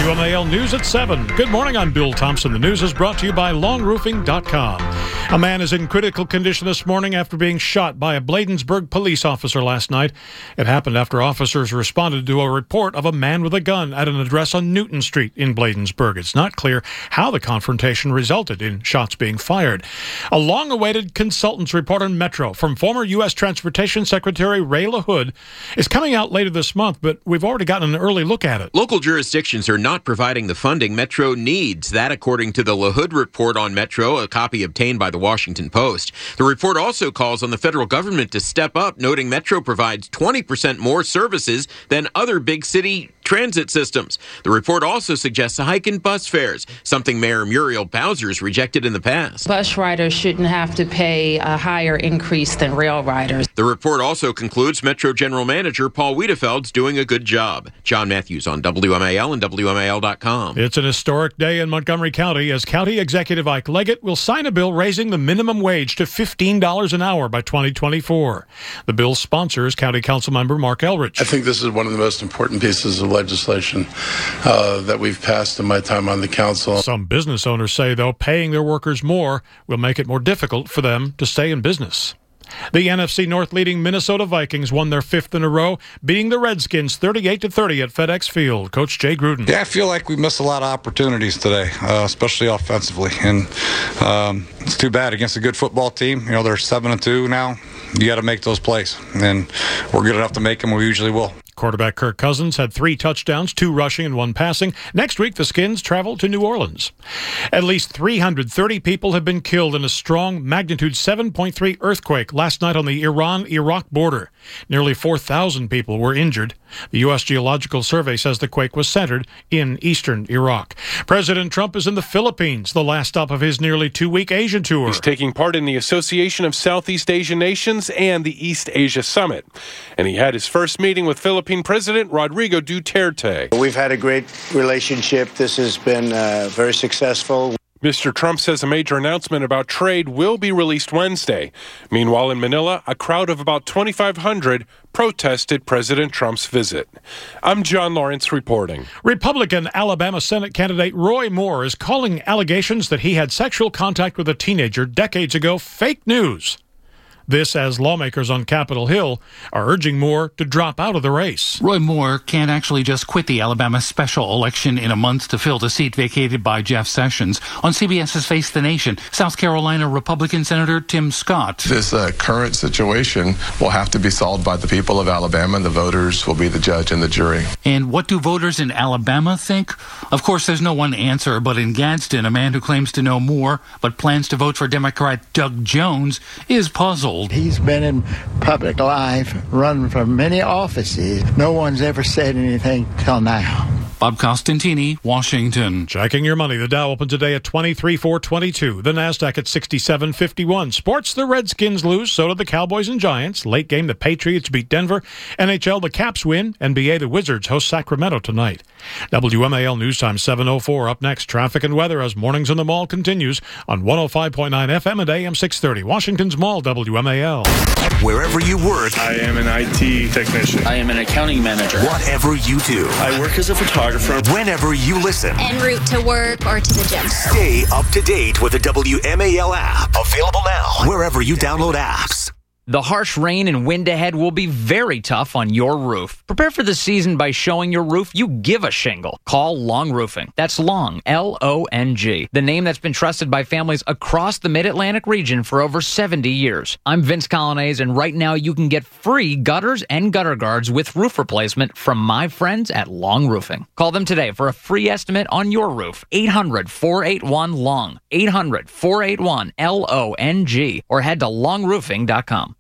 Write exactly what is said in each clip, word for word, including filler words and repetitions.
W M A L News at seven. Good morning, I'm Bill Thompson. The news is brought to you by long roofing dot com. A man is in critical condition this morning after being shot by a Bladensburg police officer last night. It happened after officers responded to a report of a man with a gun at an address on Newton Street in Bladensburg. It's not clear how the confrontation resulted in shots being fired. A long-awaited consultant's report on Metro from former U S Transportation Secretary Ray LaHood is coming out later this month, but we've already gotten an early look at it. Local jurisdictions are not providing the funding Metro needs. That, according to the LaHood report on Metro, a copy obtained by the Washington Post. The report also calls on the federal government to step up, noting Metro provides twenty percent more services than other big city transit systems. The report also suggests a hike in bus fares, something Mayor Muriel Bowser's rejected in the past. Bus riders shouldn't have to pay a higher increase than rail riders. The report also concludes Metro General Manager Paul Wiedefeld's doing a good job. John Matthews on W M A L and W M A L dot com. It's an historic day in Montgomery County as County Executive Ike Leggett will sign a bill raising the minimum wage to fifteen dollars an hour by twenty twenty-four. The bill's sponsor is County Councilmember Mark Elrich. I think this is one of the most important pieces of legislation uh, that we've passed in my time on the council. Some business owners say, though, paying their workers more will make it more difficult for them to stay in business. The N F C North leading Minnesota Vikings won their fifth in a row, beating the Redskins thirty-eight to thirty at FedEx Field. Coach Jay Gruden. Yeah, I feel like we missed a lot of opportunities today, uh, especially offensively. And um, it's too bad against a good football team. You know, they're seven and two now. You got to make those plays. And we're good enough to make them. We usually will. Quarterback Kirk Cousins had three touchdowns, two rushing and one passing. Next week, the Skins travel to New Orleans. At least three hundred thirty people have been killed in a strong magnitude seven point three earthquake last night on the Iran-Iraq border. Nearly four thousand people were injured. The U S Geological Survey says the quake was centered in eastern Iraq. President Trump is in the Philippines, the last stop of his nearly two-week Asian tour. He's taking part in the Association of Southeast Asian Nations and the East Asia Summit. And he had his first meeting with Philippine President Rodrigo Duterte. We've had a great relationship. This has been uh, very successful. Mister Trump says a major announcement about trade will be released Wednesday. Meanwhile, in Manila, a crowd of about twenty-five hundred protested President Trump's visit. I'm John Lawrence reporting. Republican Alabama Senate candidate Roy Moore is calling allegations that he had sexual contact with a teenager decades ago fake news. This as lawmakers on Capitol Hill are urging Moore to drop out of the race. Roy Moore can't actually just quit the Alabama special election in a month to fill the seat vacated by Jeff Sessions. On CBS's Face the Nation, South Carolina Republican Senator Tim Scott. This uh, current situation will have to be solved by the people of Alabama, and the voters will be the judge and the jury. And what do voters in Alabama think? Of course, there's no one answer, but in Gadsden, a man who claims to know more but plans to vote for Democrat Doug Jones is puzzled. He's been in public life, run for many offices. No one's ever said anything till now. Bob Costantini, Washington. Checking your money. The Dow opened today at twenty-three four twenty-two. The Nasdaq at sixty-seven fifty-one. Sports, the Redskins lose. So did the Cowboys and Giants. Late game, the Patriots beat Denver. N H L, the Caps win. N B A, the Wizards host Sacramento tonight. W M A L News Time seven oh four. Up next, traffic and weather as Mornings in the Mall continues on one oh five point nine F M and A M six thirty. Washington's Mall, W M A L. Wherever you work. I am an I T technician. I am an accounting manager. Whatever you do. I work as a photographer. Whenever you listen. En route to work or to the gym. Stay up to date with the W M A L app. Available now wherever you download apps. The harsh rain and wind ahead will be very tough on your roof. Prepare for the season by showing your roof you give a shingle. Call Long Roofing. That's Long, L O N G. The name that's been trusted by families across the Mid-Atlantic region for over seventy years. I'm Vince Colonnese, and right now you can get free gutters and gutter guards with roof replacement from my friends at Long Roofing. Call them today for a free estimate on your roof. eight hundred, four eight one, L O N G. eight hundred, four eight one, L O N G. Or head to long roofing dot com.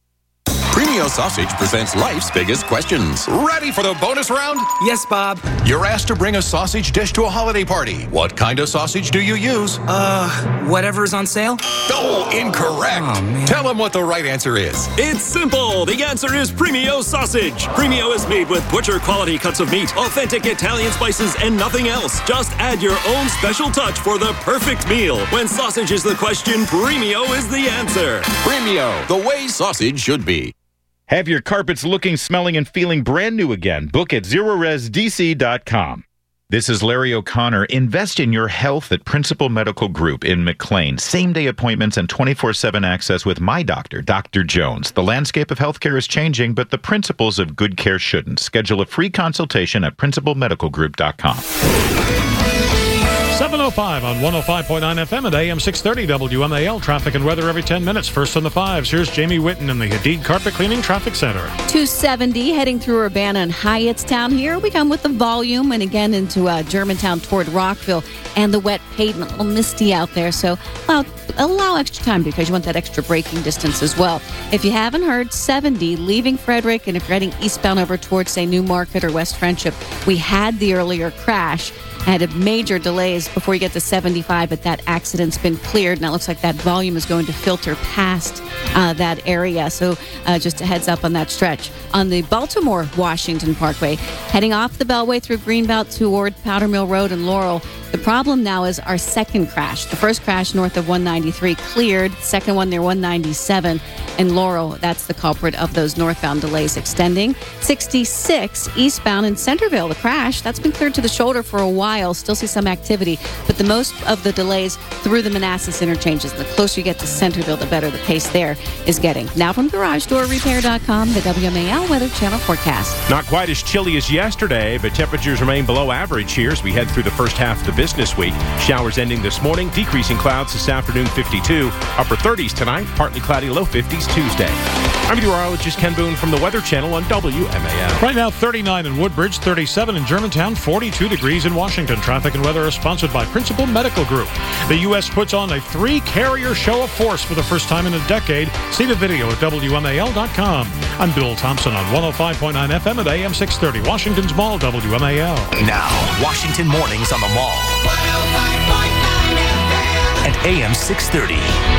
Premio Sausage presents life's biggest questions. Ready for the bonus round? Yes, Bob. You're asked to bring a sausage dish to a holiday party. What kind of sausage do you use? Uh, whatever's on sale? Oh, incorrect. Oh, man. Tell them what the right answer is. It's simple. The answer is Premio Sausage. Premio is made with butcher quality cuts of meat, authentic Italian spices, and nothing else. Just add your own special touch for the perfect meal. When sausage is the question, Premio is the answer. Premio, the way sausage should be. Have your carpets looking, smelling, and feeling brand new again. Book at zero res d c dot com. This is Larry O'Connor. Invest in your health at Principal Medical Group in McLean. Same-day appointments and twenty-four seven access with my doctor, Doctor Jones. The landscape of healthcare is changing, but the principles of good care shouldn't. Schedule a free consultation at principal medical group dot com. seven oh five on one oh five point nine F M at A M six thirty W M A L. Traffic and weather every ten minutes. First on the fives. Here's Jamie Whitten in the Hadid Carpet Cleaning Traffic Center. two seventy heading through Urbana and Hyattstown here. We come with the volume and again into uh, Germantown toward Rockville and the wet pavement. A little misty out there, so allow, allow extra time because you want that extra braking distance as well. If you haven't heard, seventy leaving Frederick, and if you're heading eastbound over towards, say, New Market or West Friendship, we had the earlier crash. Had a major delays before you get to seventy-five, but that accident's been cleared. Now it looks like that volume is going to filter past uh, that area. So uh, just a heads up on that stretch. On the Baltimore-Washington Parkway, heading off the Beltway through Greenbelt toward Powder Mill Road and Laurel. The problem now is our second crash. The first crash north of one ninety-three cleared. Second one near one ninety-seven in Laurel. That's the culprit of those northbound delays extending. sixty-six eastbound in Centerville. The crash, that's been cleared to the shoulder for a while. Still see some activity, but the most of the delays through the Manassas interchanges. The closer you get to Centerville, the better the pace there is getting. Now from Garage Door Repair dot com, the W M A L Weather Channel forecast. Not quite as chilly as yesterday, but temperatures remain below average here as we head through the first half of the business week. Showers ending this morning, decreasing clouds this afternoon, fifty-two. Upper thirties tonight, partly cloudy, low fifties Tuesday. I'm meteorologist Ken Boone from the Weather Channel on W M A L. Right now, thirty-nine in Woodbridge, thirty-seven in Germantown, forty-two degrees in Washington. Traffic and weather are sponsored by Principal Medical Group. The U S puts on a three-carrier show of force for the first time in a decade. See the video at W M A L dot com. I'm Bill Thompson on one oh five point nine F M at A M six thirty. Washington's Mall, W M A L. Now, Washington Mornings on the Mall. At A M six thirty.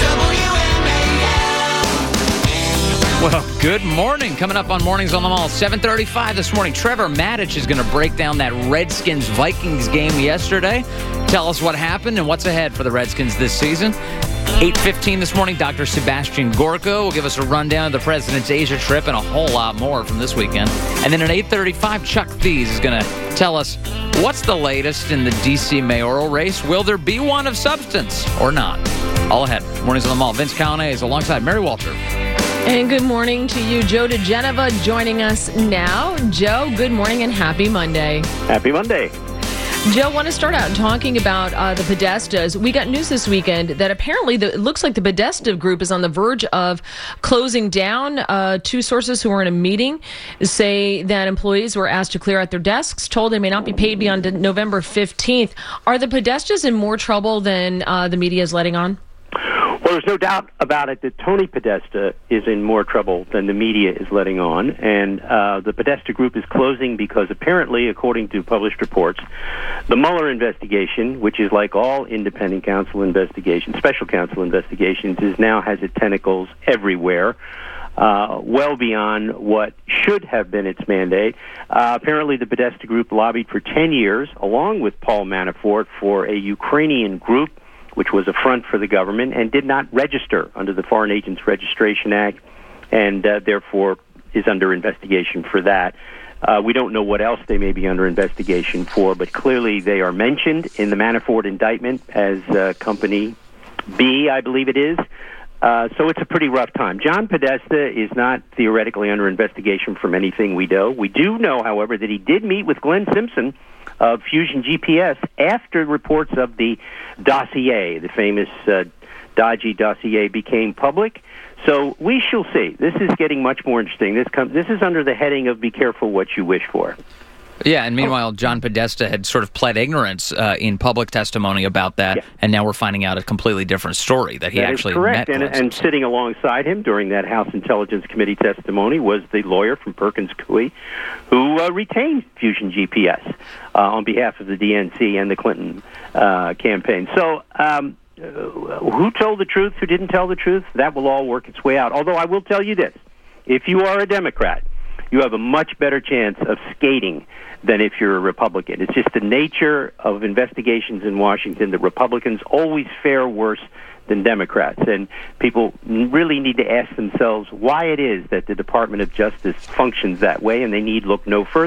Well, good morning. Coming up on Mornings on the Mall, seven thirty-five this morning. Trevor Maddich is going to break down that Redskins-Vikings game yesterday. Tell us what happened and what's ahead for the Redskins this season. eight fifteen this morning, Doctor Sebastian Gorka will give us a rundown of the President's Asia trip and a whole lot more from this weekend. And then at eight thirty-five, Chuck Thies is going to tell us what's the latest in the D C mayoral race. Will there be one of substance or not? All ahead. Mornings on the Mall. Vince Callahan is alongside Mary Walter. And good morning to you, Joe DeGeneva, joining us now. Joe, good morning and happy Monday. Happy Monday. Joe, want to start out talking about uh, the Podestas. We got news this weekend that apparently the, it looks like the Podesta group is on the verge of closing down. Uh, two sources who were in a meeting say that employees were asked to clear out their desks, told they may not be paid beyond November fifteenth. Are the Podestas in more trouble than uh, the media is letting on? Well, there's no doubt about it that Tony Podesta is in more trouble than the media is letting on, and uh, the Podesta group is closing because apparently, according to published reports, the Mueller investigation, which is like all independent counsel investigations, special counsel investigations, is now has its tentacles everywhere. Uh, well beyond what should have been its mandate. Uh, apparently, the Podesta group lobbied for ten years, along with Paul Manafort, for a Ukrainian group which was a front for the government, and did not register under the Foreign Agents Registration Act, and uh, therefore is under investigation for that. Uh, we don't know what else they may be under investigation for, but clearly they are mentioned in the Manafort indictment as uh, Company B, I believe it is. Uh, so it's a pretty rough time. John Podesta is not theoretically under investigation from anything we know. We do know, however, that he did meet with Glenn Simpson of Fusion G P S after reports of the dossier, the famous uh, dodgy dossier, became public. So we shall see. This is getting much more interesting. This com- this is under the heading of be careful what you wish for. Yeah, and meanwhile, John Podesta had sort of pled ignorance uh, in public testimony about that, yeah. and now we're finding out a completely different story, that he that actually is correct. met and, and sitting alongside him during that House Intelligence Committee testimony was the lawyer from Perkins Coie who uh, retained Fusion G P S uh, on behalf of the D N C and the Clinton uh, campaign. So um, uh, who told the truth, who didn't tell the truth, that will all work its way out. Although I will tell you this, if you are a Democrat, you have a much better chance of skating than if you're a Republican. It's just the nature of investigations in Washington that Republicans always fare worse than Democrats. And people really need to ask themselves why it is that the Department of Justice functions that way, and they need look no further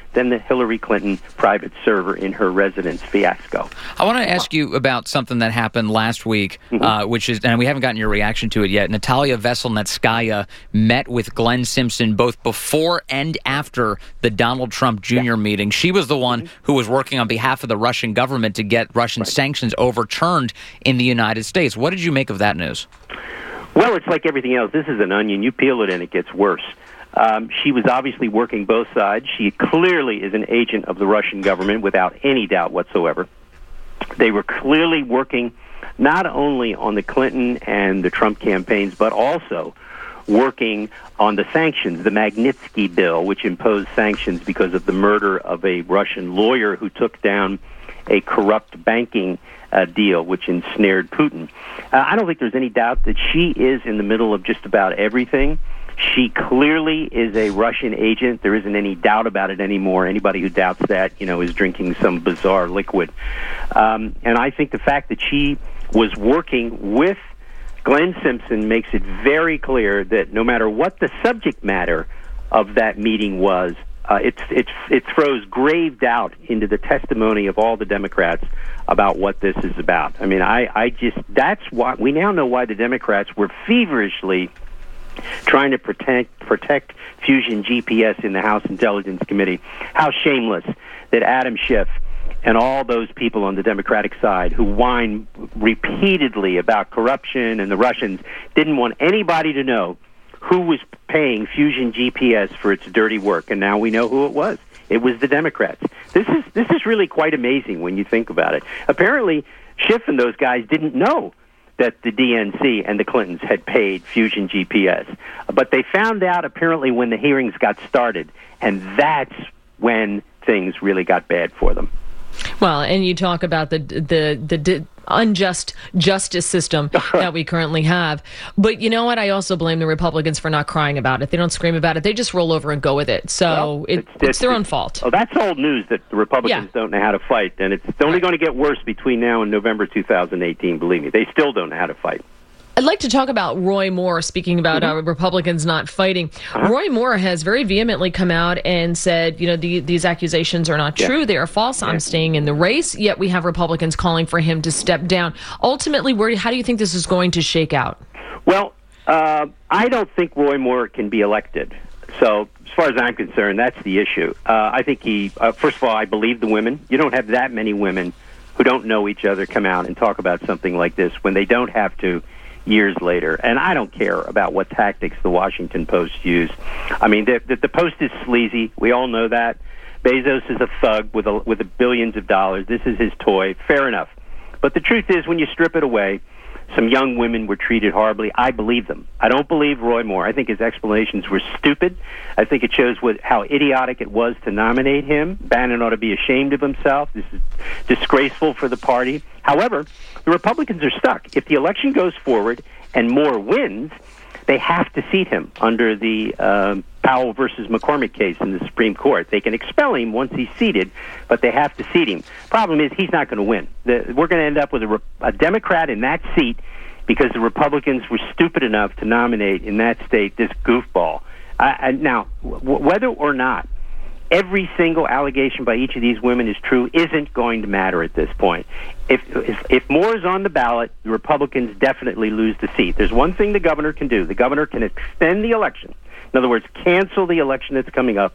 than the Hillary Clinton private server in her residence fiasco. I want to ask you about something that happened last week, mm-hmm. uh, which is, and we haven't gotten your reaction to it yet. Natalia Veselnitskaya met with Glenn Simpson both before and after the Donald Trump Junior Yeah. meeting. She was the one mm-hmm. who was working on behalf of the Russian government to get Russian right. sanctions overturned in the United States. What did you make of that news? Well, it's like everything else. This is an onion. You peel it and it gets worse. Um, she was obviously working both sides. She clearly is an agent of the Russian government without any doubt whatsoever. They were clearly working not only on the Clinton and the Trump campaigns, but also working on the sanctions, the Magnitsky bill, which imposed sanctions because of the murder of a Russian lawyer who took down a corrupt banking uh, deal, which ensnared Putin. Uh, I don't think there's any doubt that she is in the middle of just about everything. She clearly is a Russian agent. There isn't any doubt about it anymore. Anybody who doubts that, you know, is drinking some bizarre liquid. Um, and I think the fact that she was working with Glenn Simpson makes it very clear that no matter what the subject matter of that meeting was, uh, it, it, it throws grave doubt into the testimony of all the Democrats about what this is about. I mean, I, I just, that's why, we now know why the Democrats were feverishly trying to protect protect Fusion G P S in the House Intelligence Committee. How shameless that Adam Schiff and all those people on the Democratic side who whine repeatedly about corruption and the Russians didn't want anybody to know who was paying Fusion G P S for its dirty work, and now we know who it was. It was the Democrats. This is this is really quite amazing when you think about it. Apparently, Schiff and those guys didn't know that the D N C and the Clintons had paid Fusion G P S. But they found out apparently when the hearings got started, and that's when things really got bad for them. Well, and you talk about the the the, the unjust justice system that we currently have. But you know what? I also blame the Republicans for not crying about it. They don't scream about it. They just roll over and go with it. So well, it, it's, it's, it's their own fault. Oh, that's old news that the Republicans yeah. don't know how to fight. And it's only right. going to get worse between now and November two thousand eighteen, believe me. They still don't know how to fight. I'd like to talk about Roy Moore, speaking about mm-hmm. uh, Republicans not fighting. Uh-huh. Roy Moore has very vehemently come out and said, you know, the, these accusations are not yeah. true. They are false. Yeah. I'm staying in the race. Yet we have Republicans calling for him to step down. Ultimately, where, how do you think this is going to shake out? Well, uh, I don't think Roy Moore can be elected. So as far as I'm concerned, that's the issue. Uh, I think he, uh, first of all, I believe the women. You don't have that many women who don't know each other come out and talk about something like this when they don't have to years later. And I don't care about what tactics the Washington Post used. I mean, the, the, the Post is sleazy. We all know that. Bezos is a thug with a, with a billions of dollars. This is his toy. Fair enough. But the truth is, when you strip it away, some young women were treated horribly. I believe them. I don't believe Roy Moore. I think his explanations were stupid. I think it shows what, how idiotic it was to nominate him. Bannon ought to be ashamed of himself. This is disgraceful for the party. However, the Republicans are stuck. If the election goes forward and Moore wins, they have to seat him under the um, Powell versus McCormick case in the Supreme Court. They can expel him once he's seated, but they have to seat him. Problem is, he's not going to win. The, we're going to end up with a, a Democrat in that seat because the Republicans were stupid enough to nominate in that state this goofball. I, I, now, w- whether or not every single allegation by each of these women is true isn't going to matter at this point. If, if if Moore is on the ballot, the Republicans definitely lose the seat. There's one thing the governor can do. The governor can extend the election. In other words, cancel the election that's coming up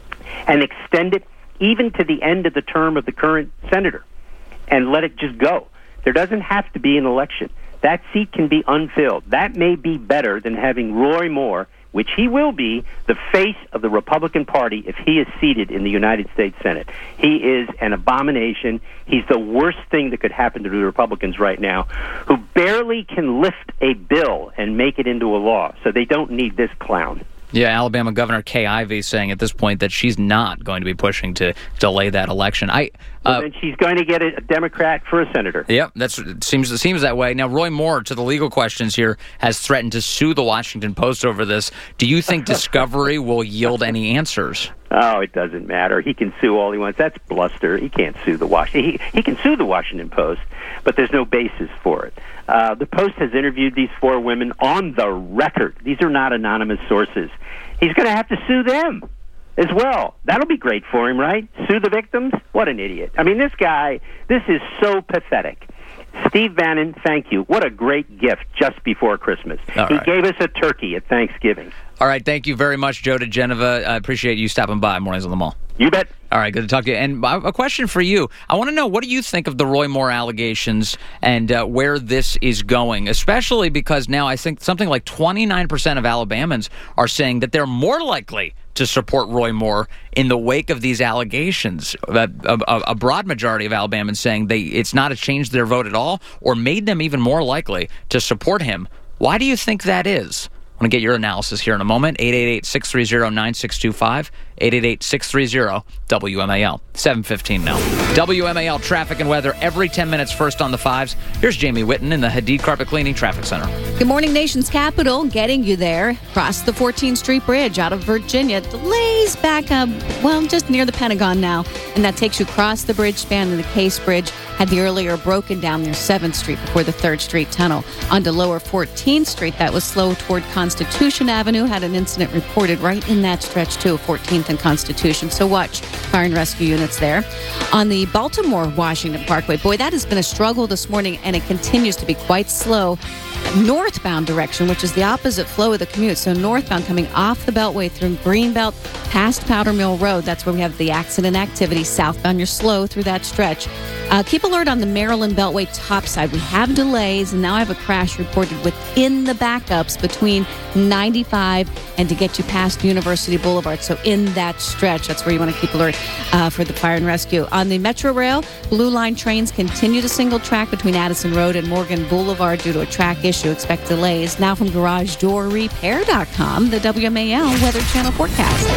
and extend it even to the end of the term of the current senator and let it just go. There doesn't have to be an election. That seat can be unfilled. That may be better than having Roy Moore, which he will be, the face of the Republican Party if he is seated in the United States Senate. He is an abomination. He's the worst thing that could happen to the Republicans right now, who barely can lift a bill and make it into a law. So they don't need this clown. Yeah, Alabama Governor Kay Ivey saying at this point that she's not going to be pushing to delay that election. I uh, well, then she's going to get a Democrat for a senator. Yep, that's it seems it seems that way. Now, Roy Moore, to the legal questions here, has threatened to sue the Washington Post over this. Do you think Discovery will yield any answers? Oh, it doesn't matter. He can sue all he wants. That's bluster. He can't sue the Washington. He, he can sue the Washington Post, but there's no basis for it. Uh, the Post has interviewed these four women on the record. These are not anonymous sources. He's going to have to sue them. as well. That'll be great for him, right? Sue the victims? What an idiot. I mean, this guy, this is so pathetic. Steve Bannon, thank you. What a great gift just before Christmas. All he right. gave us a turkey at Thanksgiving. All right, thank you very much, Joe DeGenova. I appreciate you stopping by Mornings on the Mall. You bet. All right, good to talk to you. And a question for you. I want to know, what do you think of the Roy Moore allegations and uh, where this is going, especially because now I think something like twenty-nine percent of Alabamans are saying that they're more likely to support Roy Moore in the wake of these allegations. A, a, a broad majority of Alabamans saying they it's not a change their vote at all or made them even more likely to support him. Why do you think that is? I want to get your analysis here in a moment. eight eight eight, six three zero, nine six two five. eight eight eight, six three zero, W M A L. seven fifteen now. W M A L traffic and weather every ten minutes first on the fives. Here's Jamie Whitten in the Hadid Carpet Cleaning Traffic Center. Good morning, nation's capital. Getting you there. Across the fourteenth Street Bridge out of Virginia. Delays back up, well, just near the Pentagon now. And that takes you across the bridge span to the Case Bridge. Had the earlier broken down near seventh Street before the third Street Tunnel. Onto lower fourteenth Street, that was slow toward Constitution Avenue. Had an incident reported right in that stretch, too, fourteenth and Constitution. So watch fire and rescue units there. On the Baltimore-Washington Parkway, boy, that has been a struggle this morning, and it continues to be quite slow. Northbound direction, which is the opposite flow of the commute. So northbound coming off the Beltway through Greenbelt past Powder Mill Road. That's where we have the accident activity. Southbound, you're slow through that stretch. Uh, keep alert on the Maryland Beltway topside. We have delays, and now I have a crash reported within the backups between ninety-five and to get you past University Boulevard. So in that stretch, that's where you want to keep alert uh, for the fire and rescue. On the Metro Rail, Blue Line trains continue to single track between Addison Road and Morgan Boulevard due to a track issue. Expect delays. Now from Garage Door Repair dot com, the W M A L Weather Channel forecast.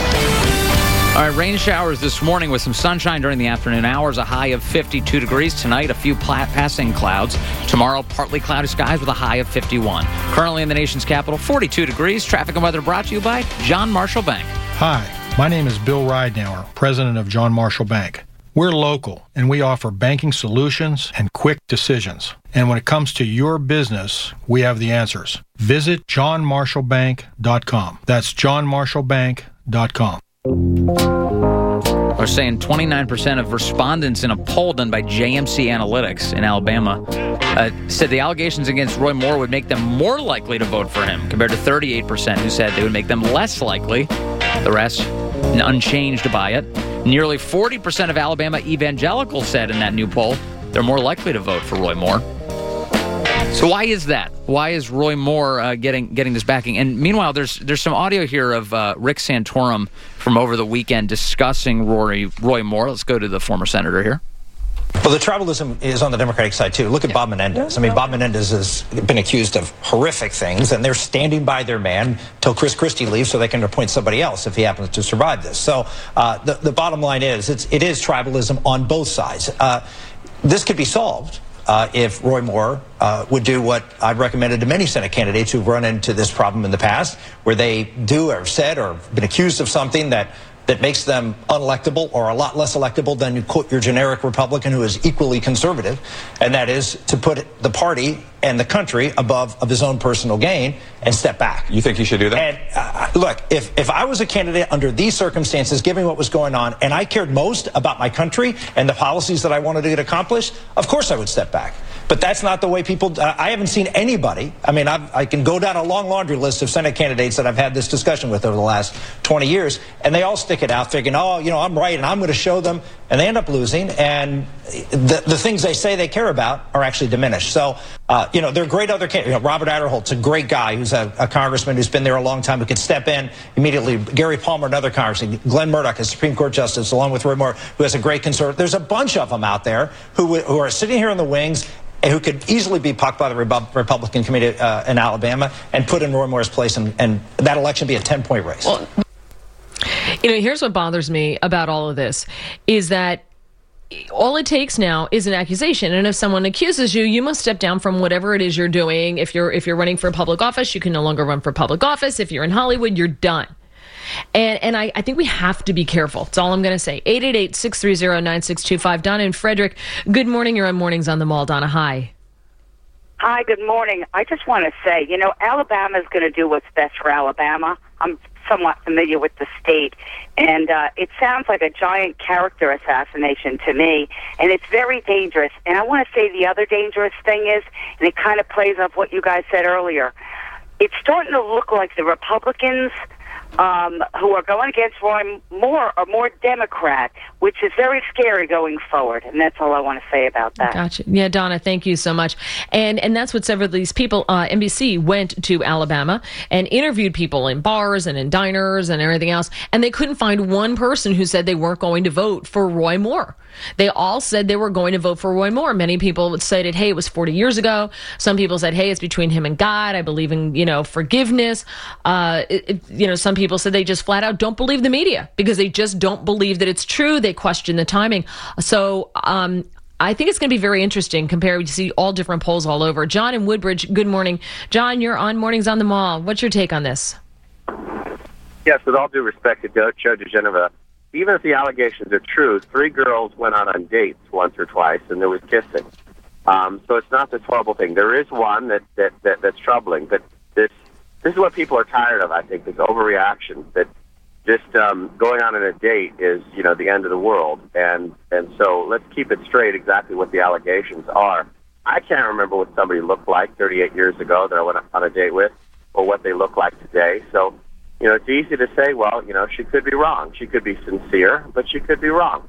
All right, rain showers this morning with some sunshine during the afternoon hours, a high of fifty-two degrees. Tonight, a few pla- passing clouds. Tomorrow, partly cloudy skies with a high of fifty-one. Currently in the nation's capital, forty-two degrees. Traffic and weather brought to you by John Marshall Bank. Hi, my name is Bill Ridenauer, president of John Marshall Bank. We're local, and we offer banking solutions and quick decisions. And when it comes to your business, we have the answers. Visit john marshall bank dot com. That's john marshall bank dot com. We're saying twenty-nine percent of respondents in a poll done by J M C Analytics in Alabama uh, said the allegations against Roy Moore would make them more likely to vote for him, compared to thirty-eight percent who said they would make them less likely. The rest unchanged by it. Nearly forty percent of Alabama evangelicals said in that new poll they're more likely to vote for Roy Moore. So why is that? Why is Roy Moore uh, getting getting this backing? And meanwhile, there's there's some audio here of uh, Rick Santorum from over the weekend discussing Roy, Roy Moore. Let's go to the former senator here. Well, the tribalism is on the Democratic side, too. Look at Bob Menendez. I mean, Bob Menendez has been accused of horrific things, and they're standing by their man till Chris Christie leaves so they can appoint somebody else if he happens to survive this. So uh, the, the bottom line is it's, it is tribalism on both sides. Uh, this could be solved. Uh, if Roy Moore uh, would do what I've recommended to many Senate candidates who've run into this problem in the past, where they do or said or been accused of something that that makes them unelectable or a lot less electable than you quote your generic Republican who is equally conservative, and that is to put the party and the country above of his own personal gain and step back. You think he should do that? And uh, look, if, if I was a candidate under these circumstances, given what was going on, and I cared most about my country and the policies that I wanted to get accomplished, of course I would step back. But that's not the way people, uh, I haven't seen anybody, I mean, I've, I can go down a long laundry list of Senate candidates that I've had this discussion with over the last twenty years, and they all stick it out thinking, oh, you know, I'm right, and I'm going to show them, and they end up losing, and the, the things they say they care about are actually diminished. So, uh, you know, there are great other candidates. You know, Robert Adderholt's a great guy who's a, a congressman who's been there a long time who can step in immediately. Gary Palmer, another congressman. Glenn Murdoch, a Supreme Court justice, along with Roy Moore, who has a great conservative. There's a bunch of them out there who, who are sitting here in the wings and who could easily be pucked by the Republican committee uh, in Alabama and put in Roy Moore's place, and, and that election be a ten-point race. Well, you know, here's what bothers me about all of this, is that all it takes now is an accusation, and if someone accuses you, you must step down from whatever it is you're doing. If you're if you're running for public office, you can no longer run for public office. If you're in Hollywood, you're done. And and I, I think we have to be careful. That's all I'm going to say. eight eight eight, six three zero, nine six two five. Donna and Frederick, good morning. You're on Mornings on the Mall. Donna, hi. Hi, good morning. I just want to say, you know, Alabama's going to do what's best for Alabama. I'm somewhat familiar with the state, and uh, it sounds like a giant character assassination to me, and it's very dangerous. And I want to say the other dangerous thing is, and it kind of plays off what you guys said earlier, it's starting to look like the Republicans um, who are going against Roy Moore are more Democrat, which is very scary going forward. And that's all I want to say about that. Gotcha. Yeah, Donna, thank you so much. And and that's what several of these people, uh, N B C went to Alabama and interviewed people in bars and in diners and everything else. And they couldn't find one person who said they weren't going to vote for Roy Moore. They all said they were going to vote for Roy Moore. Many people cited, hey, it was forty years ago. Some people said, hey, it's between him and God. I believe in, you know, forgiveness. Uh, it, it, you know, some people said they just flat out don't believe the media because they just don't believe that it's true. They question the timing. So um, I think it's going to be very interesting compared to see all different polls all over. John in Woodbridge, good morning. John, you're on Mornings on the Mall. What's your take on this? Yes, with all due respect to Judge Geneva, even if the allegations are true, three girls went out on dates once or twice, and there was kissing. Um, so it's not this horrible thing. There is one that, that, that that's troubling, but this this is what people are tired of, I think, this overreaction, that just um, going on a date is, you know, the end of the world. And, and so let's keep it straight exactly what the allegations are. I can't remember what somebody looked like thirty-eight years ago that I went on a date with or what they look like today. So, you know, it's easy to say, well, you know, she could be wrong. She could be sincere, but she could be wrong.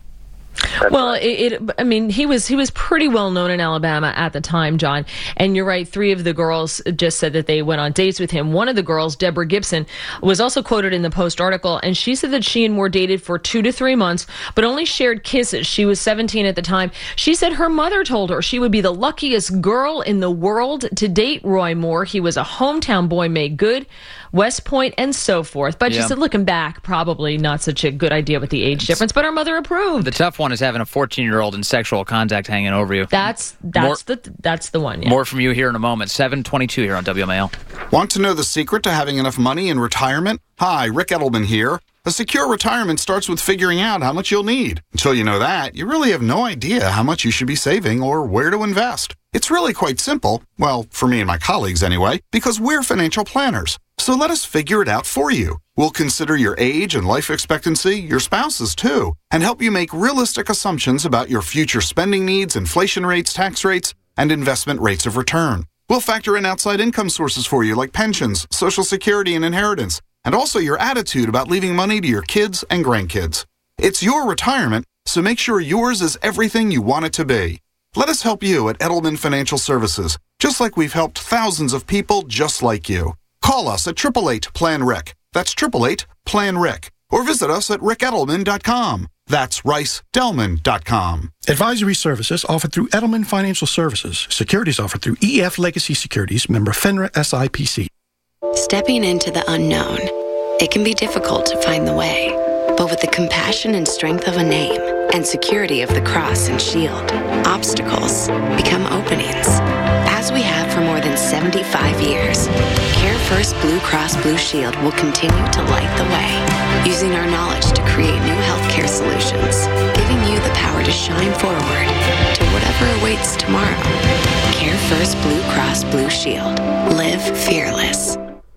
That's well, right. it, it, I mean, he was he was pretty well known in Alabama at the time, John. And you're right. Three of the girls just said that they went on dates with him. One of the girls, Deborah Gibson, was also quoted in the Post article, and she said that she and Moore dated for two to three months, but only shared kisses. She was seventeen at the time. She said her mother told her she would be the luckiest girl in the world to date Roy Moore. He was a hometown boy made good, West Point, and so forth. But Yeah. she said, looking back, probably not such a good idea with the age difference, but her mother approved. The tough one is having a fourteen-year-old in sexual contact hanging over you. That's that's More- the that's the one. Yeah. More from you here in a moment. seven twenty-two here on W M A L. Want to know the secret to having enough money in retirement? Hi, Rick Edelman here. A secure retirement starts with figuring out how much you'll need. Until you know that, you really have no idea how much you should be saving or where to invest. It's really quite simple, well, for me and my colleagues anyway, because we're financial planners. So let us figure it out for you. We'll consider your age and life expectancy, your spouse's too, and help you make realistic assumptions about your future spending needs, inflation rates, tax rates, and investment rates of return. We'll factor in outside income sources for you like pensions, Social Security, and inheritance, and also your attitude about leaving money to your kids and grandkids. It's your retirement, so make sure yours is everything you want it to be. Let us help you at Edelman Financial Services, just like we've helped thousands of people just like you. Call us at eight eight eight, P L A N, R I C. That's eight eight eight, P L A N, R I C. Or visit us at rick edelman dot com. That's rice delman dot com. Advisory services offered through Edelman Financial Services. Securities offered through E F Legacy Securities, member FINRA S I P C. Stepping into the unknown, it can be difficult to find the way. But with the compassion and strength of a name and security of the cross and shield, obstacles become openings. As we have for more than seventy-five years, CareFirst Blue Cross Blue Shield will continue to light the way, using our knowledge to create new healthcare solutions, giving you the power to shine forward to whatever awaits tomorrow. CareFirst Blue Cross Blue Shield. Live fearless.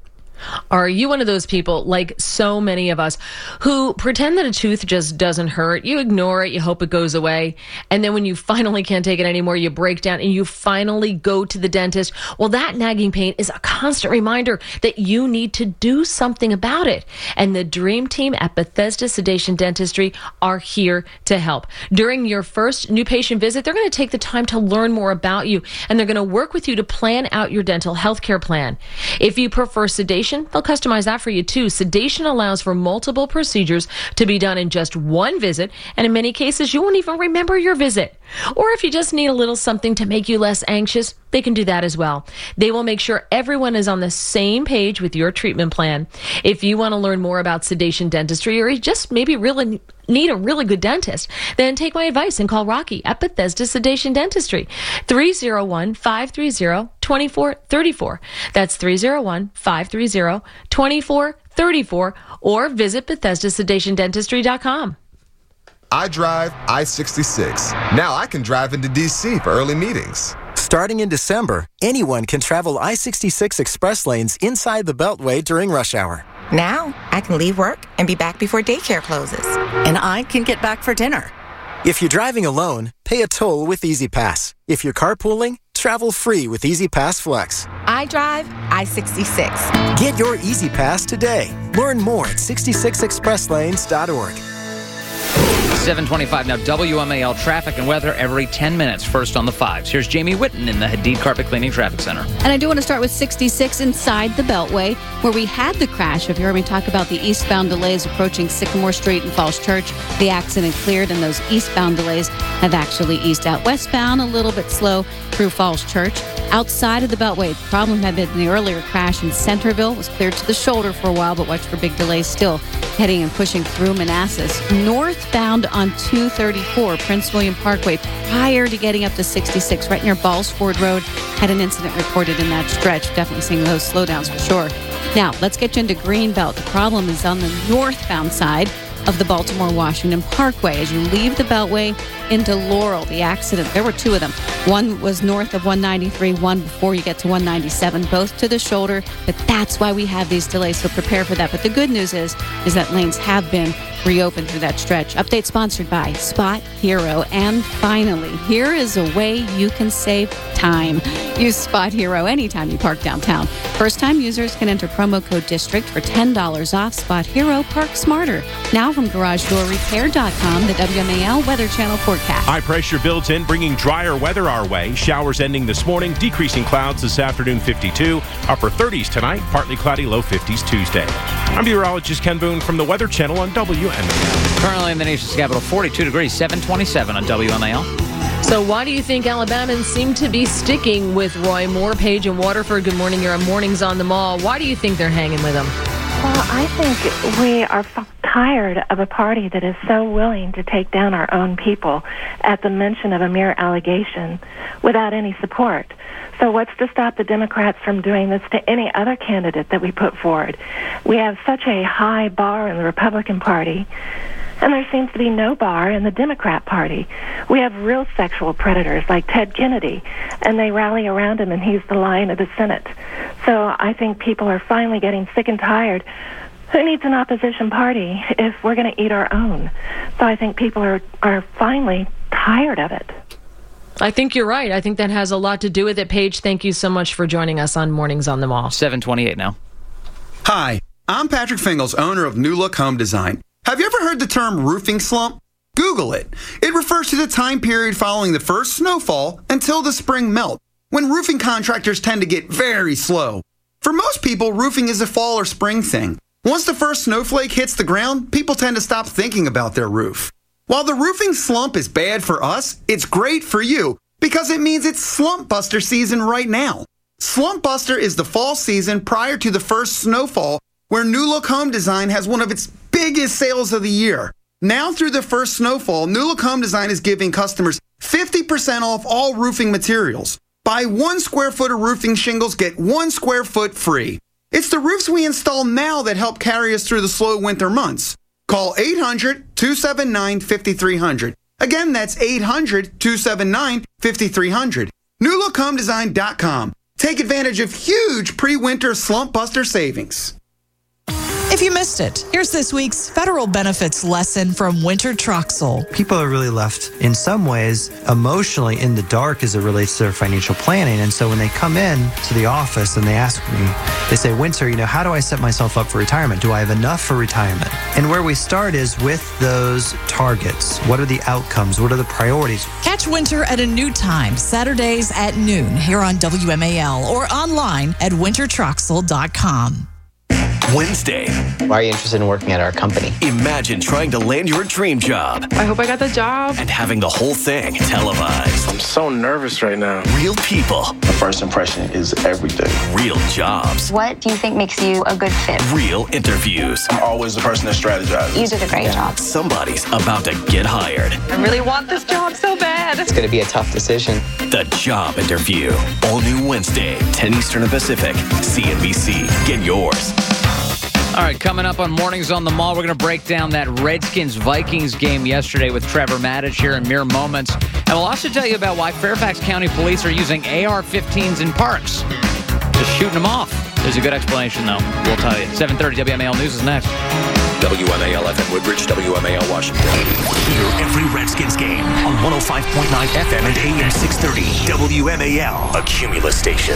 Are you one of those people, like so many of us, who pretend that a tooth just doesn't hurt? You ignore it, you hope it goes away, and then when you finally can't take it anymore, you break down and you finally go to the dentist. Well, that nagging pain is a constant reminder that you need to do something about it. And the Dream Team at Bethesda Sedation Dentistry are here to help. During your first new patient visit, they're going to take the time to learn more about you, and they're going to work with you to plan out your dental health care plan. If you prefer sedation, they'll customize that for you too. Sedation allows for multiple procedures to be done in just one visit, and in many cases, you won't even remember your visit. Or if you just need a little something to make you less anxious, they can do that as well. They will make sure everyone is on the same page with your treatment plan. If you want to learn more about sedation dentistry, or you just maybe really need a really good dentist, then take my advice and call Rocky at Bethesda Sedation Dentistry. three oh one, five three oh, two four three four. That's three oh one, five three oh, two four three four, or visit Bethesda Sedation Dentistry dot com. I drive I sixty-six. Now I can drive into D C for early meetings. Starting in December, anyone can travel I sixty-six express lanes inside the Beltway during rush hour. Now, I can leave work and be back before daycare closes. And I can get back for dinner. If you're driving alone, pay a toll with Easy Pass. If you're carpooling, travel free with Easy Pass Flex. I drive I sixty-six. Get your Easy Pass today. Learn more at sixty-six express lanes dot org. seven twenty-five now. W M A L traffic and weather every ten minutes. First on the fives. Here's Jamie Whitten in the Hadid Carpet Cleaning Traffic Center. And I do want to start with sixty-six inside the Beltway, where we had the crash. If you heard me talk about the eastbound delays approaching Sycamore Street and Falls Church, the accident cleared, and those eastbound delays have actually eased out. Westbound, a little bit slow through Falls Church. Outside of the Beltway, the problem had been the earlier crash in Centerville. It was cleared to the shoulder for a while, but watch for big delays still heading and pushing through Manassas. Northbound on two thirty-four, Prince William Parkway, prior to getting up to sixty-six, right near Ballsford Road, had an incident reported in that stretch. Definitely seeing those slowdowns for sure. Now, let's get you into Greenbelt. The problem is on the northbound side of the Baltimore-Washington Parkway. As you leave the Beltway into Laurel, the accident, there were two of them. One was north of one ninety-three, one before you get to one ninety-seven, both to the shoulder, but that's why we have these delays, so prepare for that. But the good news is, is that lanes have been reopened through that stretch. Update sponsored by Spot Hero. And finally, here is a way you can save time. Use Spot Hero anytime you park downtown. First-time users can enter promo code DISTRICT for ten dollars off. Spot Hero, park smarter. Now from Garage Door Repair dot com, the W M A L Weather Channel forecast. High pressure builds in, bringing drier weather our way. Showers ending this morning, decreasing clouds this afternoon, fifty-two. Upper thirties tonight, partly cloudy, low fifties Tuesday. I'm meteorologist Ken Boone from the Weather Channel on W M A L. Currently in the nation's capital, forty-two degrees, seven twenty-seven on W M A L. So why do you think Alabamans seem to be sticking with Roy Moore, Page, and Waterford? Good morning. You're on Mornings on the Mall. Why do you think they're hanging with him? Well, I think we are f- tired of a party that is so willing to take down our own people at the mention of a mere allegation without any support. So what's to stop the Democrats from doing this to any other candidate that we put forward? We have such a high bar in the Republican Party, and there seems to be no bar in the Democrat Party. We have real sexual predators like Ted Kennedy, and they rally around him, and he's the lion of the Senate. So I think people are finally getting sick and tired. Who needs an opposition party if we're going to eat our own? So I think people are, are finally tired of it. I think you're right. I think that has a lot to do with it. Paige, thank you so much for joining us on Mornings on the Mall. seven twenty-eight now. Hi, I'm Patrick Fingles, owner of New Look Home Design. Have you ever heard the term roofing slump? Google it. It refers to the time period following the first snowfall until the spring melt, when roofing contractors tend to get very slow. For most people, roofing is a fall or spring thing. Once the first snowflake hits the ground, people tend to stop thinking about their roof. While the roofing slump is bad for us, it's great for you because it means it's Slump Buster season right now. Slump Buster is the fall season prior to the first snowfall, where New Look Home Design has one of its biggest sales of the year. Now through the first snowfall, New Look Home Design is giving customers fifty percent off all roofing materials. Buy one square foot of roofing shingles, get one square foot free. It's the roofs we install now that help carry us through the slow winter months. Call eight hundred, two seven nine, five three zero zero. Again, that's eight hundred, two seven nine, five three zero zero. new look home design dot com. Take advantage of huge pre-winter slump buster savings. If you missed it, here's this week's federal benefits lesson from Winter Troxel. People are really left, in some ways, emotionally in the dark as it relates to their financial planning. And so when they come in to the office and they ask me, they say, Winter, you know, how do I set myself up for retirement? Do I have enough for retirement? And where we start is with those targets. What are the outcomes? What are the priorities? Catch Winter at a new time, Saturdays at noon here on W M A L or online at winter troxel dot com. Wednesday. Why are you interested in working at our company? Imagine trying to land your dream job. I hope I got the job. And having the whole thing televised. I'm so nervous right now. Real people. The first impression is everything. Real jobs. What do you think makes you a good fit? Real interviews. I'm always the person that strategizes. You did a great job. Somebody's about to get hired. I really want this job so bad. It's going to be a tough decision. The Job Interview. All new Wednesday, ten Eastern and Pacific. C N B C. Get yours. All right, coming up on Mornings on the Mall, we're going to break down that Redskins-Vikings game yesterday with Trevor Maddich here in mere moments. And we'll also tell you about why Fairfax County Police are using A R fifteens in parks. Just shooting them off. There's a good explanation, though. We'll tell you. seven thirty W M A L News is next. W M A L F M Woodbridge, W M A L Washington. Hear every Redskins game on one oh five point nine F M and A M six thirty. W M A L, a Cumulus station.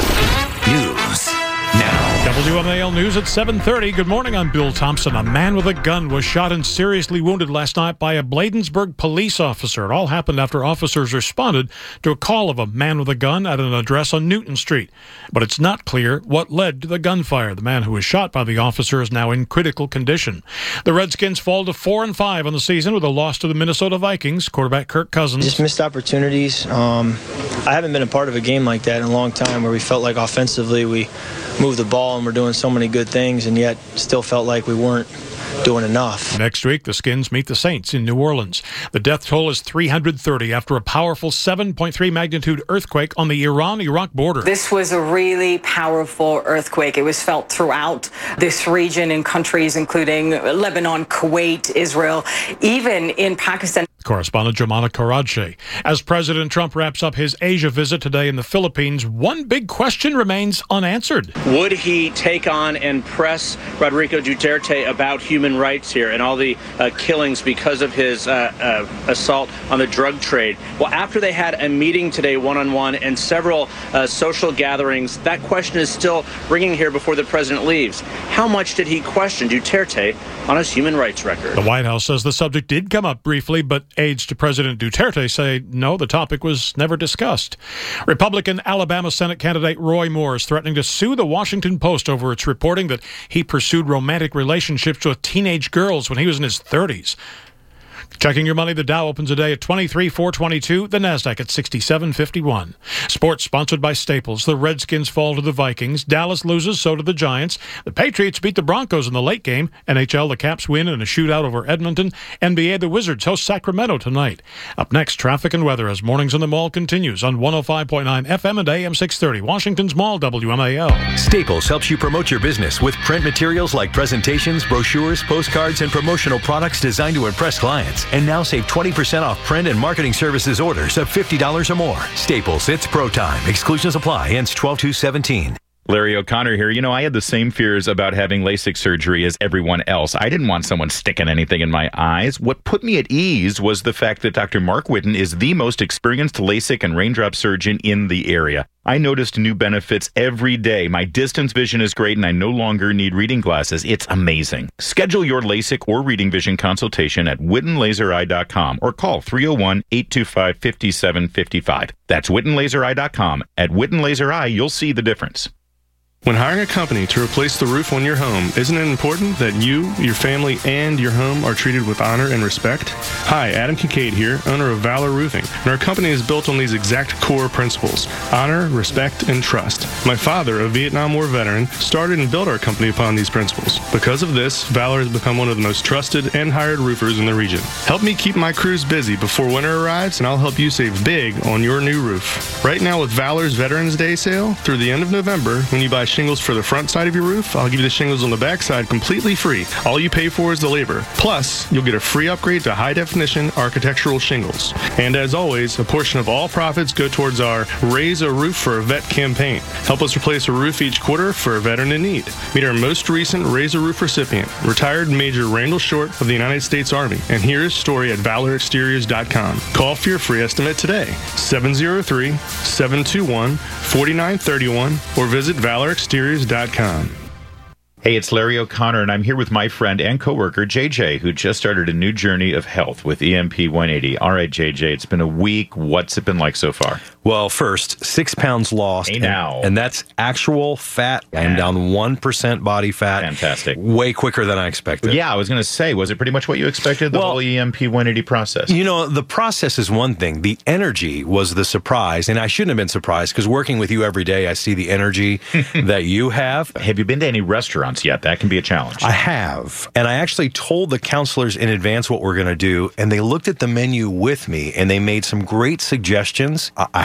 News now. W M A L News at seven thirty. Good morning, I'm Bill Thompson. A man with a gun was shot and seriously wounded last night by a Bladensburg police officer. It all happened after officers responded to a call of a man with a gun at an address on Newton Street. But it's not clear what led to the gunfire. The man who was shot by the officer is now in critical condition. The Redskins fall to four and five on the season with a loss to the Minnesota Vikings. Quarterback Kirk Cousins. Just missed opportunities. Um, I haven't been a part of a game like that in a long time where we felt like offensively we moved the ball and we're doing so many good things and yet still felt like we weren't doing enough. Next week, the Skins meet the Saints in New Orleans. The death toll is three hundred thirty after a powerful seven point three magnitude earthquake on the Iran-Iraq border. This was a really powerful earthquake. It was felt throughout this region in countries including Lebanon, Kuwait, Israel, even in Pakistan. Correspondent Jomana Karadshe. As President Trump wraps up his Asia visit today in the Philippines, one big question remains unanswered. Would he take on and press Rodrigo Duterte about human rights here and all the uh, killings because of his uh, uh, assault on the drug trade? Well, after they had a meeting today one-on-one and several uh, social gatherings, that question is still ringing here before the president leaves. How much did he question Duterte on his human rights record? The White House says the subject did come up briefly, but aides to President Duterte say no, the topic was never discussed. Republican Alabama Senate candidate Roy Moore is threatening to sue the Washington Post over its reporting that he pursued romantic relationships with teenage girls when he was in his thirties. Checking your money, the Dow opens a day at twenty-three thousand four hundred twenty-two, the NASDAQ at sixty-seven fifty-one. Sports sponsored by Staples. The Redskins fall to the Vikings. Dallas loses, so do the Giants. The Patriots beat the Broncos in the late game. N H L, the Caps win in a shootout over Edmonton. N B A, the Wizards host Sacramento tonight. Up next, traffic and weather as Mornings on the Mall continues on one oh five point nine F M and A M six thirty. Washington's Mall, W M A L. Staples helps you promote your business with print materials like presentations, brochures, postcards, and promotional products designed to impress clients. And now save twenty percent off print and marketing services orders of fifty dollars or more. Staples, it's pro time. Exclusions apply. Ends twelve two seventeen. Larry O'Connor here. You know, I had the same fears about having LASIK surgery as everyone else. I didn't want someone sticking anything in my eyes. What put me at ease was the fact that Doctor Mark Whitten is the most experienced LASIK and raindrop surgeon in the area. I noticed new benefits every day. My distance vision is great, and I no longer need reading glasses. It's amazing. Schedule your LASIK or reading vision consultation at Whitten Laser Eye dot com or call three oh one, eight two five, five seven five five. That's Whitten Laser Eye dot com. At Whitten Laser Eye, you'll see the difference. When hiring a company to replace the roof on your home, isn't it important that you, your family, and your home are treated with honor and respect? Hi, Adam Kincaid here, owner of Valor Roofing, and our company is built on these exact core principles: honor, respect, and trust. My father, a Vietnam War veteran, started and built our company upon these principles. Because of this, Valor has become one of the most trusted and hired roofers in the region. Help me keep my crews busy before winter arrives, and I'll help you save big on your new roof. Right now with Valor's Veterans Day sale, through the end of November, when you buy shingles for the front side of your roof, I'll give you the shingles on the back side completely free. All you pay for is the labor. Plus, you'll get a free upgrade to high-definition architectural shingles. And as always, a portion of all profits go towards our Raise a Roof for a Vet campaign. Help us replace a roof each quarter for a veteran in need. Meet our most recent Raise a Roof recipient, retired Major Randall Short of the United States Army. And hear his story at valor exteriors dot com. Call for your free estimate today, seven oh three, seven two one, four nine three one, or visit valor exteriors dot com. Hey, it's Larry O'Connor, and I'm here with my friend and coworker, J J, who just started a new journey of health with E M P one eighty. All right, J J, it's been a week. What's it been like so far? Well, first, six pounds lost. Hey, now. And, and that's actual fat. Yeah. I'm down one percent body fat. Fantastic. Way quicker than I expected. Yeah, I was going to say, was it pretty much what you expected, the well, whole E M P one eighty process? You know, the process is one thing. The energy was the surprise, and I shouldn't have been surprised, because working with you every day, I see the energy that you have. Have you been to any restaurants yet? That can be a challenge. I have. And I actually told the counselors in advance what we're going to do, and they looked at the menu with me, and they made some great suggestions. I, I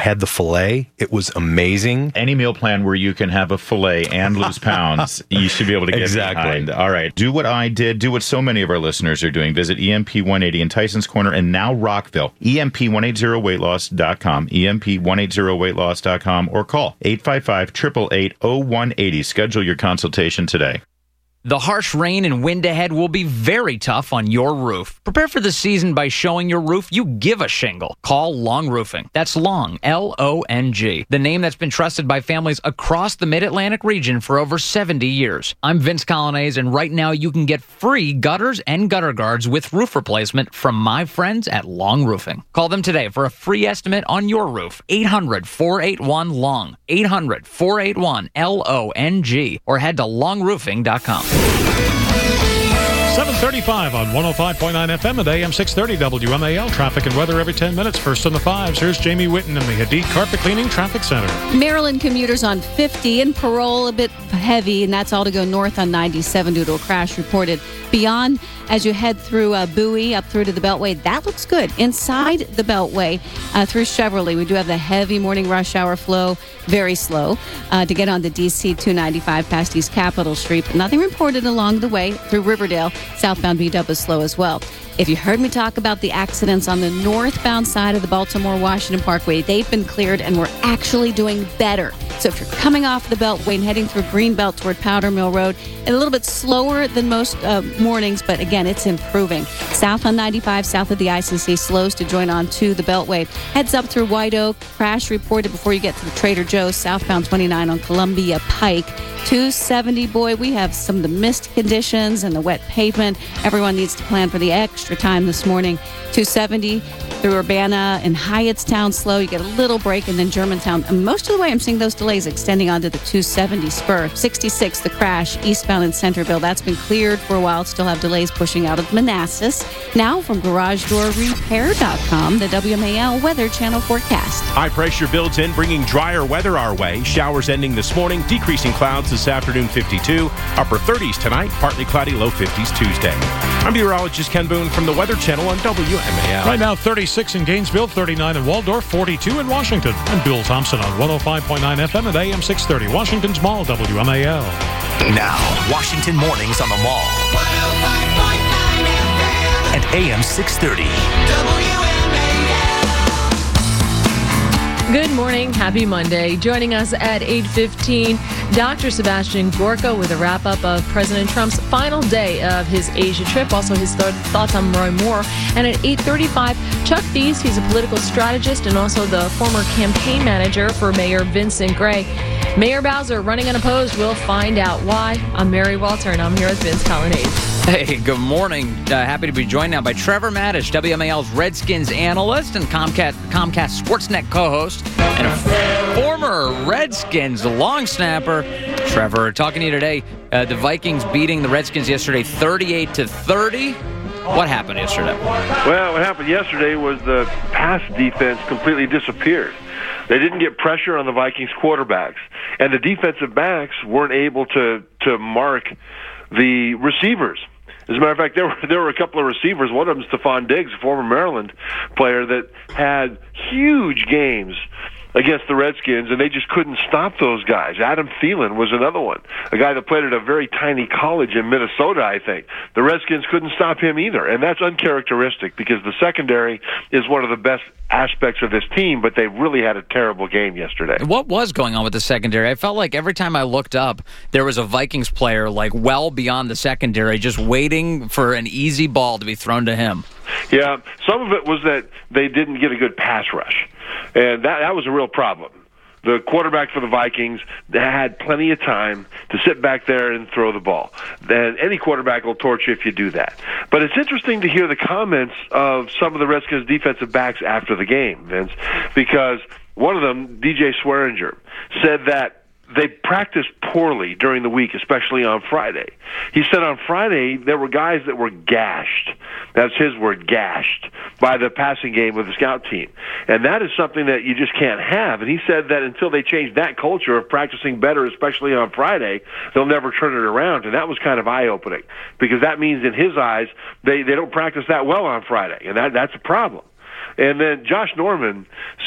had the filet. It was amazing. Any meal plan where you can have a filet and lose pounds, you should be able to get exactly. behind. All right. Do what I did. Do what so many of our listeners are doing. Visit E M P one eighty in Tyson's Corner and now Rockville. E M P one eighty weight loss dot com. E M P one eighty weight loss dot com or call eight five five, eight eight eight, zero one eight zero. Schedule your consultation today. The harsh rain and wind ahead will be very tough on your roof. Prepare for the season by showing your roof you give a shingle. Call Long Roofing. That's Long, L O N G. The name that's been trusted by families across the Mid-Atlantic region for over seventy years. I'm Vince Colonnese, and right now you can get free gutters and gutter guards with roof replacement from my friends at Long Roofing. Call them today for a free estimate on your roof. eight hundred, four eight one, L O N G. eight hundred, four eight one, L O N G. Or head to long roofing dot com. seven thirty-five on one oh five point nine F M and A M six thirty W M A L. Traffic and weather every ten minutes. First on the fives. Here's Jamie Whitten in the Hadid Carpet Cleaning Traffic Center. Maryland commuters on fifty and Parole a bit heavy, and that's all to go north on ninety-seven due to a crash reported. Beyond, as you head through uh, Bowie up through to the Beltway, that looks good. Inside the Beltway uh, through Chevrolet, we do have the heavy morning rush hour flow, very slow, uh, to get on the D C two ninety-five past East Capitol Street. But nothing reported along the way through Riverdale. Southbound B-Dub is slow as well. If you heard me talk about the accidents on the northbound side of the Baltimore-Washington Parkway, they've been cleared and we're actually doing better. So if you're coming off the Beltway and heading through Greenbelt toward Powder Mill Road, a little bit slower than most uh, mornings, but again, it's improving. South on ninety-five, south of the I C C, slows to join on to the Beltway. Heads up through White Oak. Crash reported before you get to the Trader Joe's. Southbound twenty-nine on Columbia Pike. two seventy, boy, we have some of the mist conditions and the wet pavement. Everyone needs to plan for the extra time this morning. two seventy through Urbana and Hyattstown slow. You get a little break, and then Germantown. And most of the way, I'm seeing those delays extending onto the two seventy spur. sixty-six, the crash, eastbound in Centerville. That's been cleared for a while. Still have delays pushing out of Manassas. Now from garage door repair dot com, the W M A L Weather Channel forecast. High pressure builds in, bringing drier weather our way. Showers ending this morning, decreasing clouds this afternoon, fifty-two. Upper thirties tonight, partly cloudy, low fifties Tuesday. I'm meteorologist Ken Boone from the Weather Channel on W M A L. Right now, thirty-six in Gainesville, thirty-nine in Waldorf, forty-two in Washington. I'm Bill Thompson on one oh five point nine F M and A M six thirty, Washington's Mall, W M A L. Now, Washington Mornings on the Mall. one oh five point nine F M and A M six thirty. W M A L. Good morning. Happy Monday. Joining us at eight fifteen, Doctor Sebastian Gorka with a wrap-up of President Trump's final day of his Asia trip, also his th- thoughts on Roy Moore. And at eight thirty-five, Chuck Feast, he's a political strategist and also the former campaign manager for Mayor Vincent Gray. Mayor Bowser running unopposed. We'll find out why. I'm Mary Walter, and I'm here with Vince Colonnese. Hey, good morning. Uh, happy to be joined now by Trevor Madish, W M A L's Redskins analyst and Comcast, Comcast Sportsnet co-host, and a former Redskins long snapper. Trevor, talking to you today. Uh, the Vikings beating the Redskins yesterday thirty-eight to thirty. What happened yesterday? Well, what happened yesterday was the pass defense completely disappeared. They didn't get pressure on the Vikings quarterbacks, and the defensive backs weren't able to to mark the receivers. As a matter of fact, there were there were a couple of receivers. One of them, Stephon Diggs, a former Maryland player that had huge games against the Redskins, and they just couldn't stop those guys. Adam Thielen was another one, a guy that played at a very tiny college in Minnesota, I think. The Redskins couldn't stop him either, and that's uncharacteristic because the secondary is one of the best aspects of this team, but they really had a terrible game yesterday. What was going on with the secondary? I felt like every time I looked up, there was a Vikings player like well beyond the secondary, just waiting for an easy ball to be thrown to him. Yeah, some of it was that they didn't get a good pass rush, and that that was a real problem. The quarterback for the Vikings had plenty of time to sit back there and throw the ball. And any quarterback will torch you if you do that. But it's interesting to hear the comments of some of the Redskins defensive backs after the game, Vince, because one of them, D J Swearinger, said that they practiced poorly during the week, especially on Friday. He said on Friday there were guys that were gashed. That's his word, gashed, by the passing game of the scout team. And that is something that you just can't have. And he said that until they change that culture of practicing better, especially on Friday, they'll never turn it around. And that was kind of eye-opening because that means in his eyes they, they don't practice that well on Friday. And that that's a problem. And then Josh Norman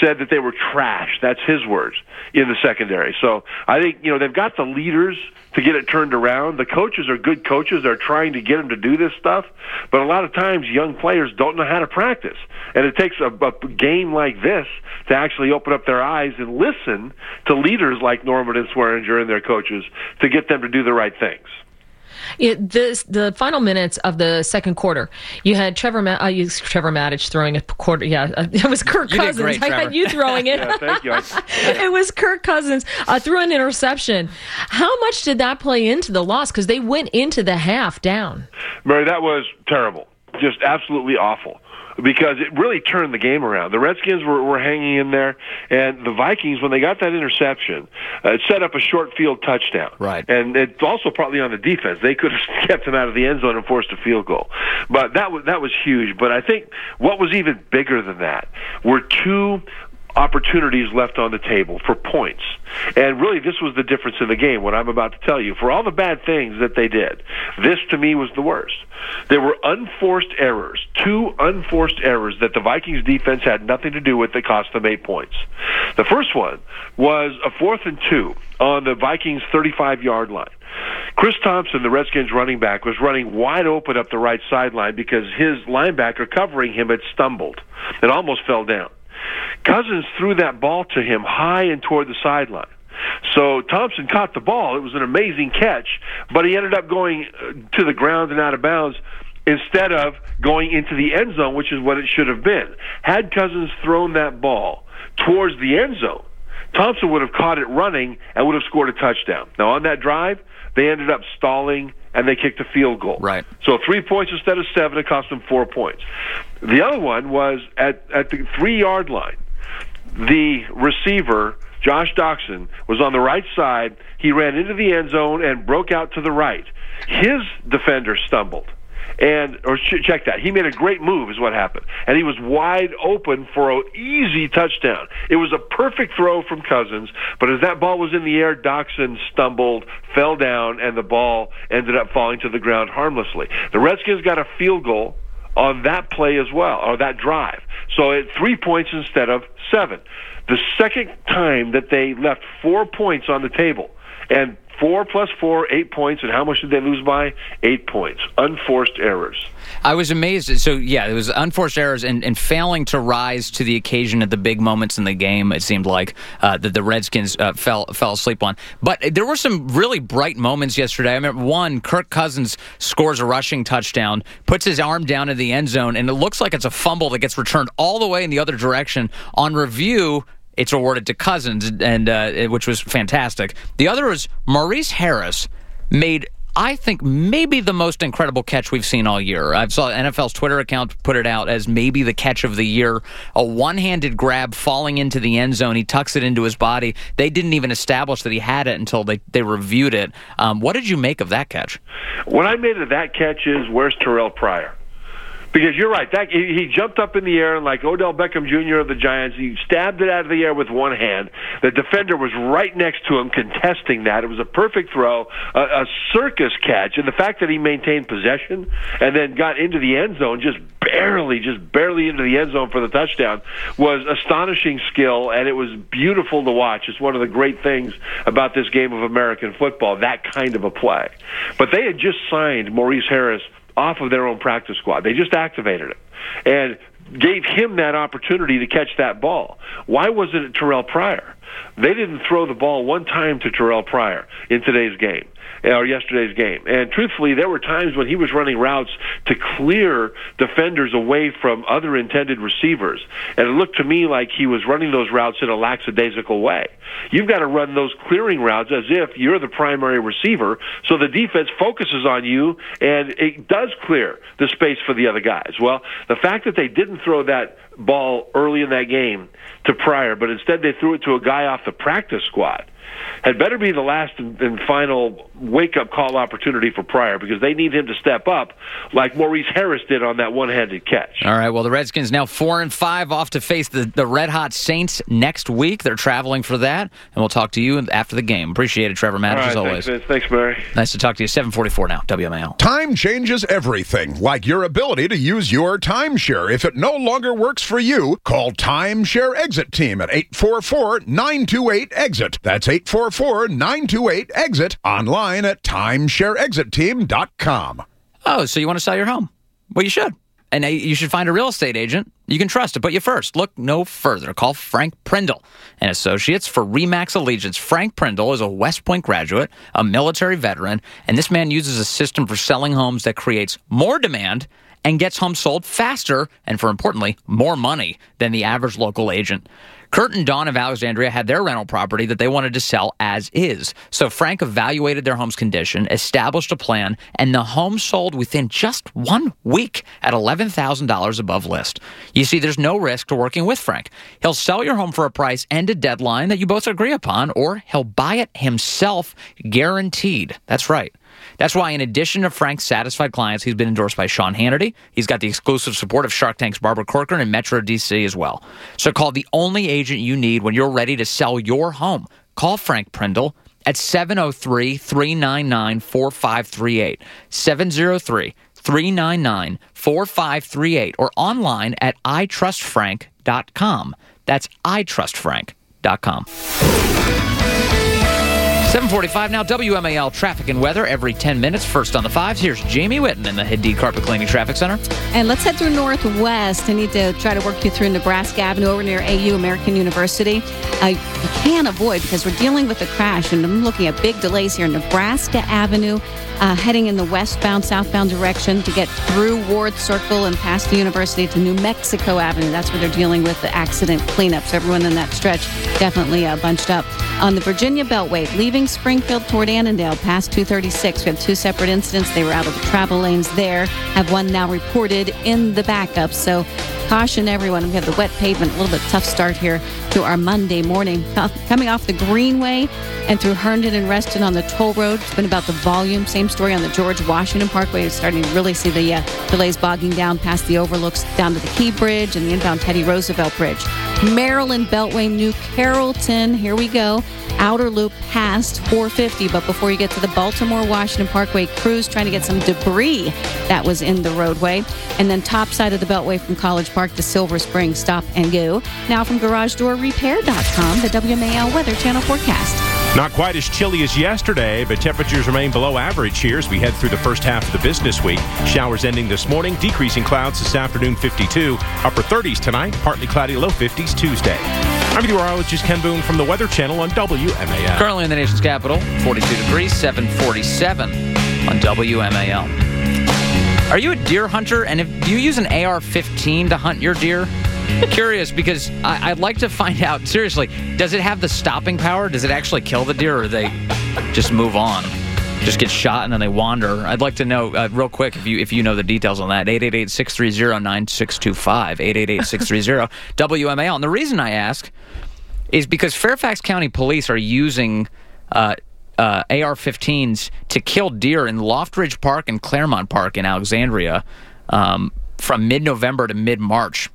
said that they were trash. That's his words in the secondary. So I think, you know, they've got the leaders to get it turned around. The coaches are good coaches. They're trying to get them to do this stuff. But a lot of times young players don't know how to practice. And it takes a, a game like this to actually open up their eyes and listen to leaders like Norman and Swearinger and their coaches to get them to do the right things. It, this, the final minutes of the second quarter, you had Trevor Ma- uh, you, Trevor Maddich throwing a quarter. Yeah, uh, it was Kirk You Cousins. did great, I Trevor. had you throwing it. Yeah, thank you. It was Kirk Cousins uh, threw an interception. How much did that play into the loss? Because they went into the half down. Murray, that was terrible. Just absolutely awful. Because it really turned the game around. The Redskins were, were hanging in there, and the Vikings, when they got that interception, uh, it set up a short field touchdown. Right. And it's also partly on the defense. They could have kept him out of the end zone and forced a field goal. But that was, that was huge. But I think what was even bigger than that were two opportunities left on the table for points. And really, this was the difference in the game, what I'm about to tell you. For all the bad things that they did, this to me was the worst. There were unforced errors, two unforced errors that the Vikings defense had nothing to do with that cost them eight points. The first one was a fourth and two on the Vikings' thirty-five-yard line. Chris Thompson, the Redskins running back, was running wide open up the right sideline because his linebacker covering him had stumbled and almost fell down. Cousins threw that ball to him high and toward the sideline. So Thompson caught the ball. It was an amazing catch, but he ended up going to the ground and out of bounds instead of going into the end zone, which is what it should have been. Had Cousins thrown that ball towards the end zone, Thompson would have caught it running and would have scored a touchdown. Now, on that drive, they ended up stalling, and they kicked a field goal. Right. So three points instead of seven, it cost them four points. The other one was at, at the three-yard line. The receiver, Josh Doxson, was on the right side. He ran into the end zone and broke out to the right. His defender stumbled. And or check that. He made a great move is what happened. And he was wide open for an easy touchdown. It was a perfect throw from Cousins, but as that ball was in the air, Doxson stumbled, fell down, and the ball ended up falling to the ground harmlessly. The Redskins got a field goal on that play as well, or that drive. So at three points instead of seven. The second time that they left four points on the table, and Four plus four, eight points, and how much did they lose by? Eight points. Unforced errors. I was amazed. So, yeah, it was unforced errors and, and failing to rise to the occasion at the big moments in the game, it seemed like, uh, that the Redskins uh, fell fell asleep on. But there were some really bright moments yesterday. I remember one, Kirk Cousins scores a rushing touchdown, puts his arm down in the end zone, and it looks like it's a fumble that gets returned all the way in the other direction. On review, it's awarded to Cousins, and uh, which was fantastic. The other is Maurice Harris made, I think, maybe the most incredible catch we've seen all year. I saw N F L's Twitter account put it out as maybe the catch of the year. A one-handed grab falling into the end zone. He tucks it into his body. They didn't even establish that he had it until they, they reviewed it. Um, what did you make of that catch? What I made of that catch is, where's Terrell Pryor? Because you're right, that he jumped up in the air and like Odell Beckham Junior of the Giants, he stabbed it out of the air with one hand. The defender was right next to him contesting that. It was a perfect throw, a, a circus catch, and the fact that he maintained possession and then got into the end zone, just barely, just barely into the end zone for the touchdown, was astonishing skill, and it was beautiful to watch. It's one of the great things about this game of American football, that kind of a play. But they had just signed Maurice Harris off of their own practice squad. They just activated it and gave him that opportunity to catch that ball. Why wasn't it Terrell Pryor? They didn't throw the ball one time to Terrell Pryor in today's game, or yesterday's game. And truthfully, there were times when he was running routes to clear defenders away from other intended receivers. And it looked to me like he was running those routes in a lackadaisical way. You've got to run those clearing routes as if you're the primary receiver, so the defense focuses on you, and it does clear the space for the other guys. Well, the fact that they didn't throw that ball early in that game to Pryor, but instead they threw it to a guy off the practice squad, had better be the last and final wake-up call opportunity for Pryor, because they need him to step up like Maurice Harris did on that one-handed catch. All right, well, the Redskins now four and five, off to face the, the red-hot Saints next week. They're traveling for that, and we'll talk to you after the game. Appreciate it, Trevor Maddich, right, as always. Thanks, thanks, Mary. Nice to talk to you. seven forty-four now, W M A L. Time changes everything, like your ability to use your timeshare. If it no longer works works for you, call Timeshare Exit Team at eight four four, nine two eight, EXIT. That's eight four four, nine two eight, EXIT. Online at timeshare exit team dot com. Oh, so you want to sell your home? Well, you should. And you should find a real estate agent you can trust to put you first. Look no further. Call Frank Prindle and Associates for RE/MAX Allegiance. Frank Prindle is a West Point graduate, a military veteran, and this man uses a system for selling homes that creates more demand and gets homes sold faster and, for importantly, more money than the average local agent. Kurt and Dawn of Alexandria had their rental property that they wanted to sell as is. So Frank evaluated their home's condition, established a plan, and the home sold within just one week at eleven thousand dollars above list. You see, there's no risk to working with Frank. He'll sell your home for a price and a deadline that you both agree upon, or he'll buy it himself, guaranteed. That's right. That's why, in addition to Frank's satisfied clients, he's been endorsed by Sean Hannity. He's got the exclusive support of Shark Tank's Barbara Corcoran and Metro D C as well. So call the only agent you need when you're ready to sell your home. Call Frank Prindle at seven oh three, three nine nine, four five three eight, seven oh three, three nine nine, four five three eight, or online at i trust frank dot com. That's i trust frank dot com. seven forty-five now, W M A L traffic and weather every ten minutes. First on the fives, here's Jamie Whitten in the Hadid Carpet Cleaning Traffic Center. And let's head through Northwest. I need to try to work you through Nebraska Avenue over near A U, American University. Uh, you can avoid because we're dealing with a crash, and I'm looking at big delays here. Nebraska Avenue, uh, heading in the westbound, southbound direction to get through Ward Circle and past the university to New Mexico Avenue. That's where they're dealing with the accident cleanup. So everyone in that stretch definitely uh, bunched up. On the Virginia Beltway, leaving Springfield toward Annandale past two thirty-six. We have two separate incidents. They were out of the travel lanes there. Have one now reported in the backup. So caution everyone. We have the wet pavement. A little bit tough start here to our Monday morning. Coming off the Greenway and through Herndon and Reston on the toll road. It's been about the volume. Same story on the George Washington Parkway. We're starting to really see the uh, delays bogging down past the overlooks down to the Key Bridge and the inbound Teddy Roosevelt Bridge. Maryland Beltway, New Carrollton. Here we go. Outer loop past four fifty, but before you get to the Baltimore Washington Parkway, crews trying to get some debris that was in the roadway. And then top side of the Beltway from College Park to Silver Spring, stop and go. Now from garage door repair dot com, the W M A L Weather Channel forecast. Not quite as chilly as yesterday, but temperatures remain below average here as we head through the first half of the business week. Showers ending this morning, decreasing clouds this afternoon, fifty-two. Upper thirties tonight, partly cloudy, low fifties Tuesday. I'm meteorologist Ken Boone from the Weather Channel on W M A L. Currently in the nation's capital, forty-two degrees, seven forty-seven on W M A L. Are you a deer hunter? And if, do you use an A R fifteen to hunt your deer? Curious, because I, I'd like to find out, seriously, does it have the stopping power? Does it actually kill the deer, or they just move on? Just get shot and then they wander? I'd like to know, uh, real quick, if you if you know the details on that. eight eight eight, six three zero, nine six two five. eight eight eight, six three zero, W M A L. And the reason I ask is because Fairfax County Police are using uh, uh, A R fifteens to kill deer in Loftridge Park and Claremont Park in Alexandria um, from mid-November to mid-March.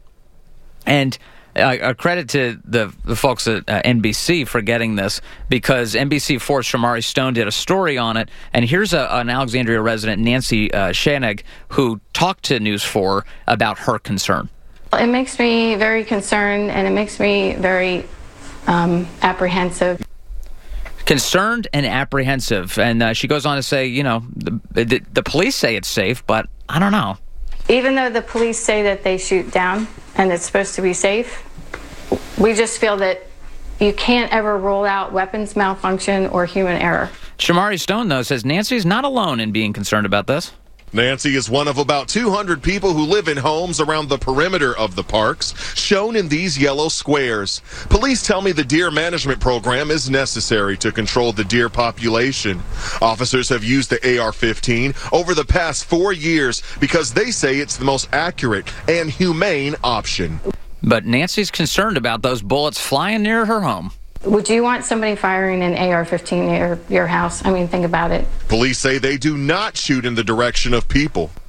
And uh, a credit to the, the folks at uh, N B C for getting this, because N B C four's Shamari Stone did a story on it. And here's a, an Alexandria resident, Nancy uh, Shanag, who talked to News four about her concern. It makes me very concerned, and it makes me very um, apprehensive. Concerned and apprehensive. And uh, she goes on to say, you know, the, the, the police say it's safe, but I don't know. Even though the police say that they shoot down and it's supposed to be safe, we just feel that you can't ever rule out weapons malfunction or human error. Shamari Stone, though, says Nancy's not alone in being concerned about this. Nancy is one of about two hundred people who live in homes around the perimeter of the parks, shown in these yellow squares. Police tell me the deer management program is necessary to control the deer population. Officers have used the A R fifteen over the past four years because they say it's the most accurate and humane option. But Nancy's concerned about those bullets flying near her home. Would you want somebody firing an A R fifteen near your house? I mean, think about it. Police say they do not shoot in the direction of people.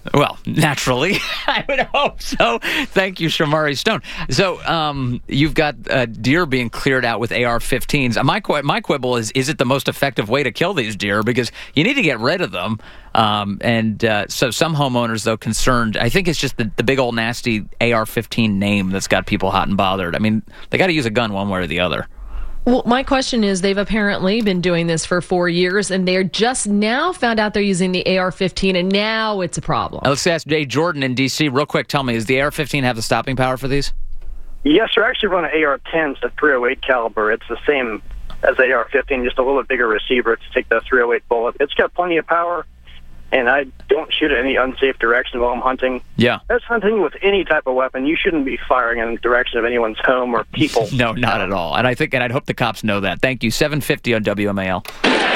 Well, naturally, I would hope so. Thank you, Shamari Stone. So um, you've got uh, deer being cleared out with A R fifteens. My, qu- my quibble is, is it the most effective way to kill these deer? Because you need to get rid of them. Um, and uh, so some homeowners, though, concerned. I think it's just the, the big old nasty A R fifteen name that's got people hot and bothered. I mean, they got to use a gun one way or the other. Well, my question is, they've apparently been doing this for four years, and they're just now found out they're using the A R fifteen, and now it's a problem. Now, let's ask Jay Jordan in D C real quick. Tell me, does the A R fifteen have the stopping power for these? Yes, sir. I actually run an A R ten, it's a three oh eight caliber. It's the same as the A R fifteen, just a little bit bigger receiver to take the three oh eight bullet. It's got plenty of power, and I don't shoot at any unsafe direction while I'm hunting. Yeah. That's hunting with any type of weapon. You shouldn't be firing in the direction of anyone's home or people. No, not at all. And I think, and I'd hope the cops know that. Thank you. seven fifty on W M A L.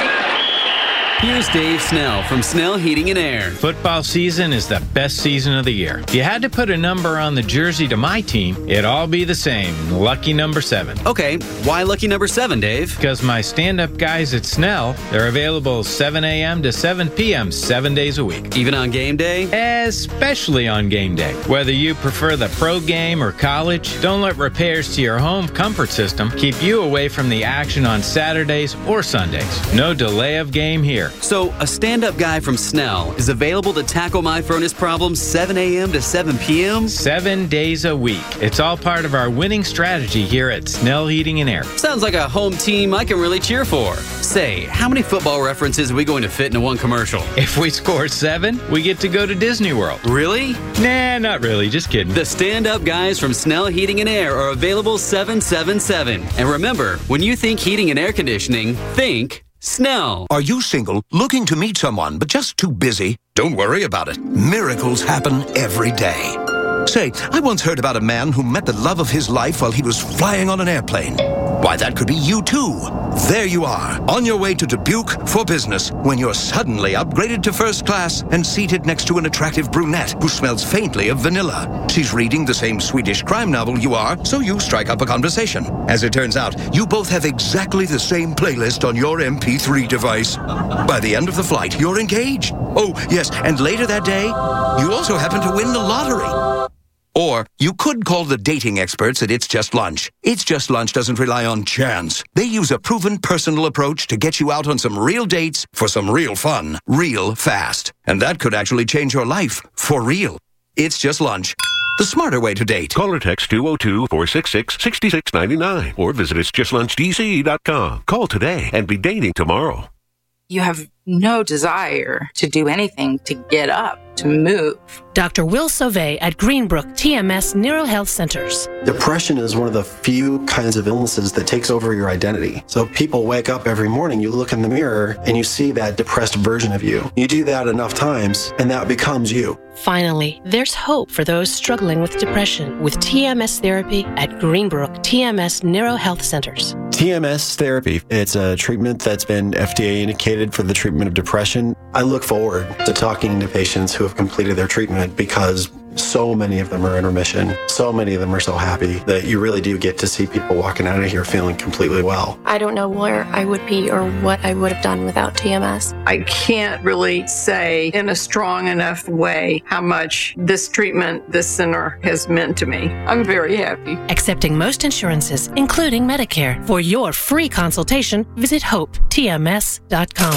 Here's Dave Snell from Snell Heating and Air. Football season is the best season of the year. If you had to put a number on the jersey to my team, it'd all be the same. Lucky number seven. Okay, why lucky number seven, Dave? Because my stand-up guys at Snell, they're available seven a.m. to seven p.m. seven days a week. Even on game day? Especially on game day. Whether you prefer the pro game or college, don't let repairs to your home comfort system keep you away from the action on Saturdays or Sundays. No delay of game here. So, a stand-up guy from Snell is available to tackle my furnace problems seven a.m. to seven p.m.? Seven days a week. It's all part of our winning strategy here at Snell Heating and Air. Sounds like a home team I can really cheer for. Say, how many football references are we going to fit into one commercial? If we score seven, we get to go to Disney World. Really? Nah, not really. Just kidding. The stand-up guys from Snell Heating and Air are available seven seven seven. And remember, when you think heating and air conditioning, think Snell. Are you single, looking to meet someone, but just too busy? Don't worry about it. Miracles happen every day. Say, I once heard about a man who met the love of his life while he was flying on an airplane. Why, that could be you too. There you are, on your way to Dubuque for business, when you're suddenly upgraded to first class and seated next to an attractive brunette who smells faintly of vanilla. She's reading the same Swedish crime novel you are, so you strike up a conversation. As it turns out, you both have exactly the same playlist on your M P three device. By the end of the flight, you're engaged. Oh, yes, and later that day, you also happen to win the lottery. Or you could call the dating experts at It's Just Lunch. It's Just Lunch doesn't rely on chance. They use a proven personal approach to get you out on some real dates for some real fun, real fast. And that could actually change your life, for real. It's Just Lunch. The smarter way to date. Call or text two oh two, four six six, six six nine nine or visit its just lunch d c dot com. Call today and be dating tomorrow. You have no desire to do anything to get up, to move. Doctor Will Sauvé at Greenbrook T M S Neuro Health Centers. Depression is one of the few kinds of illnesses that takes over your identity. So people wake up every morning, you look in the mirror, and you see that depressed version of you. You do that enough times, and that becomes you. Finally, there's hope for those struggling with depression with T M S therapy at Greenbrook T M S Neuro Health Centers. T M S therapy, it's a treatment that's been F D A indicated for the treatment of depression. I look forward to talking to patients who have completed their treatment because so many of them are in remission. So many of them are so happy that you really do get to see people walking out of here feeling completely well. I don't know where I would be or what I would have done without T M S. I can't really say in a strong enough way how much this treatment, this center has meant to me. I'm very happy. Accepting most insurances, including Medicare. For your free consultation, visit hope t m s dot com.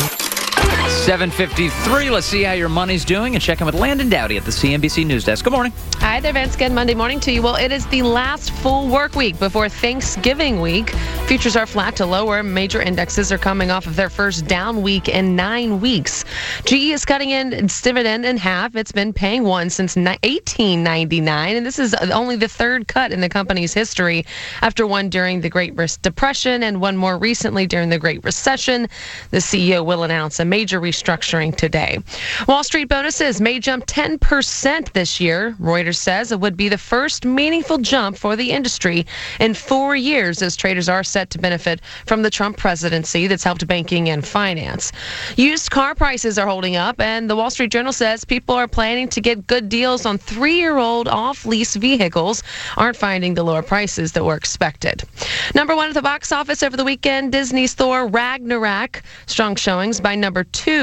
seven fifty-three. Let's see how your money's doing and check in with Landon Dowdy at the C N B C News Desk. Good morning. Hi there, Vince. Good Monday morning to you. Well, it is the last full work week before Thanksgiving week. Futures are flat to lower. Major indexes are coming off of their first down week in nine weeks. G E is cutting in its dividend in half. It's been paying one since eighteen ninety-nine, and this is only the third cut in the company's history after one during the Great Depression and one more recently during the Great Recession. The C E O will announce a major restructuring today. Wall Street bonuses may jump ten percent this year. Reuters says it would be the first meaningful jump for the industry in four years as traders are set to benefit from the Trump presidency that's helped banking and finance. Used car prices are holding up, and the Wall Street Journal says people are planning to get good deals on three-year-old off-lease vehicles, aren't finding the lower prices that were expected. Number one at the box office over the weekend, Disney's Thor Ragnarok. Strong showings by number two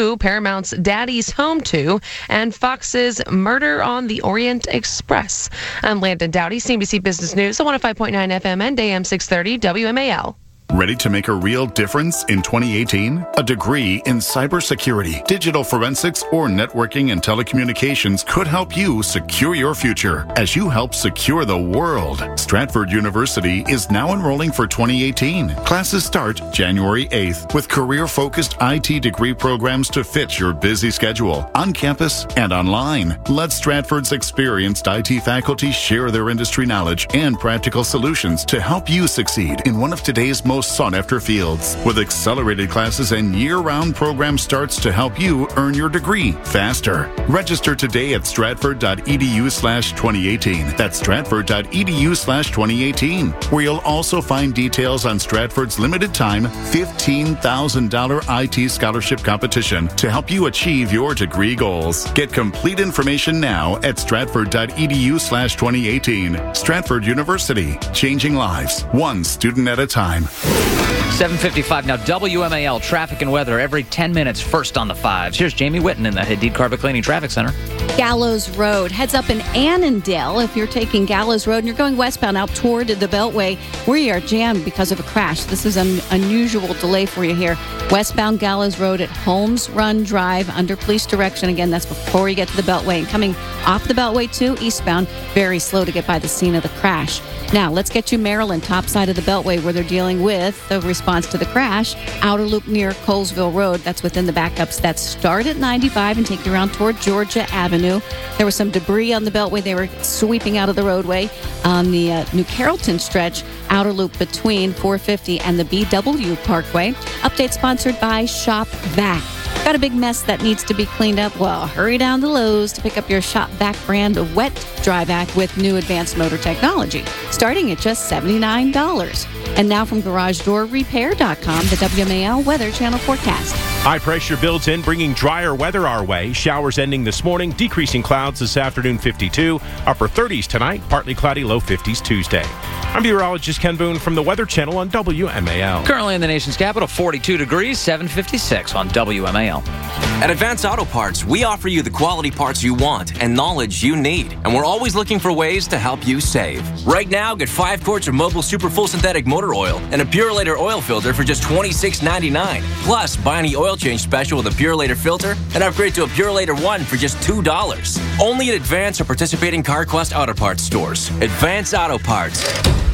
two, Paramount's Daddy's Home two, and Fox's Murder on the Orient Express. I'm Landon Dowdy, C N B C Business News, on one oh five point nine F M and A M six thirty W M A L. Ready to make a real difference in twenty eighteen? A degree in cybersecurity, digital forensics, or networking and telecommunications could help you secure your future as you help secure the world. Stratford University is now enrolling for twenty eighteen. Classes start January eighth with career-focused I T degree programs to fit your busy schedule, on campus and online. Let Stratford's experienced I T faculty share their industry knowledge and practical solutions to help you succeed in one of today's most sought-after fields. With accelerated classes and year-round program starts to help you earn your degree faster. Register today at stratford.edu slash 2018. That's stratford.edu slash 2018, where you'll also find details on Stratford's limited-time fifteen thousand dollars I T scholarship competition to help you achieve your degree goals. Get complete information now at stratford.edu slash 2018. Stratford University, changing lives, one student at a time. seven fifty-five now, W M A L traffic and weather every ten minutes, first on the fives. Here's Jamie Witten in the Hadid Carpet Cleaning Traffic Center. Gallows Road heads up in Annandale. If you're taking Gallows Road and you're going westbound out toward the Beltway, we are jammed because of a crash. This is an unusual delay for you here. Westbound Gallows Road at Holmes Run Drive under police direction. Again, that's before you get to the Beltway. And coming off the Beltway too, eastbound, very slow to get by the scene of the crash. Now, let's get you Maryland, top side of the Beltway, where they're dealing with the response to the crash. Outer loop near Colesville Road. That's within the backups that start at ninety-five and take you around toward Georgia Avenue. There was some debris on the Beltway. They were sweeping out of the roadway on the uh, New Carrollton stretch. Outer loop between four fifty and the B W Parkway. Update sponsored by Shop Vac. Got a big mess that needs to be cleaned up? Well, hurry down to Lowe's to pick up your Shop Vac brand of wet dry vac with new advanced motor technology, starting at just seventy-nine dollars. And now from garage door repair dot com, the W M A L Weather Channel forecast. High pressure builds in, bringing drier weather our way. Showers ending this morning, decreasing clouds this afternoon, fifty-two. Upper thirties tonight, partly cloudy, low fifties Tuesday. I'm meteorologist Ken Boone from the Weather Channel on W M A L. Currently in the nation's capital, forty-two degrees, seven fifty-six on W M A L. At Advance Auto Parts, we offer you the quality parts you want and knowledge you need. And we're always looking for ways to help you save. Right now, get five quarts of Mobil Super Full Synthetic Motor Oil and a Purelator oil filter for just twenty-six ninety-nine. Plus, buy any oil change special with a Purelator filter and upgrade to a Purelator one for just two dollars. Only at Advance or participating CarQuest Auto Parts stores. Advance Auto Parts,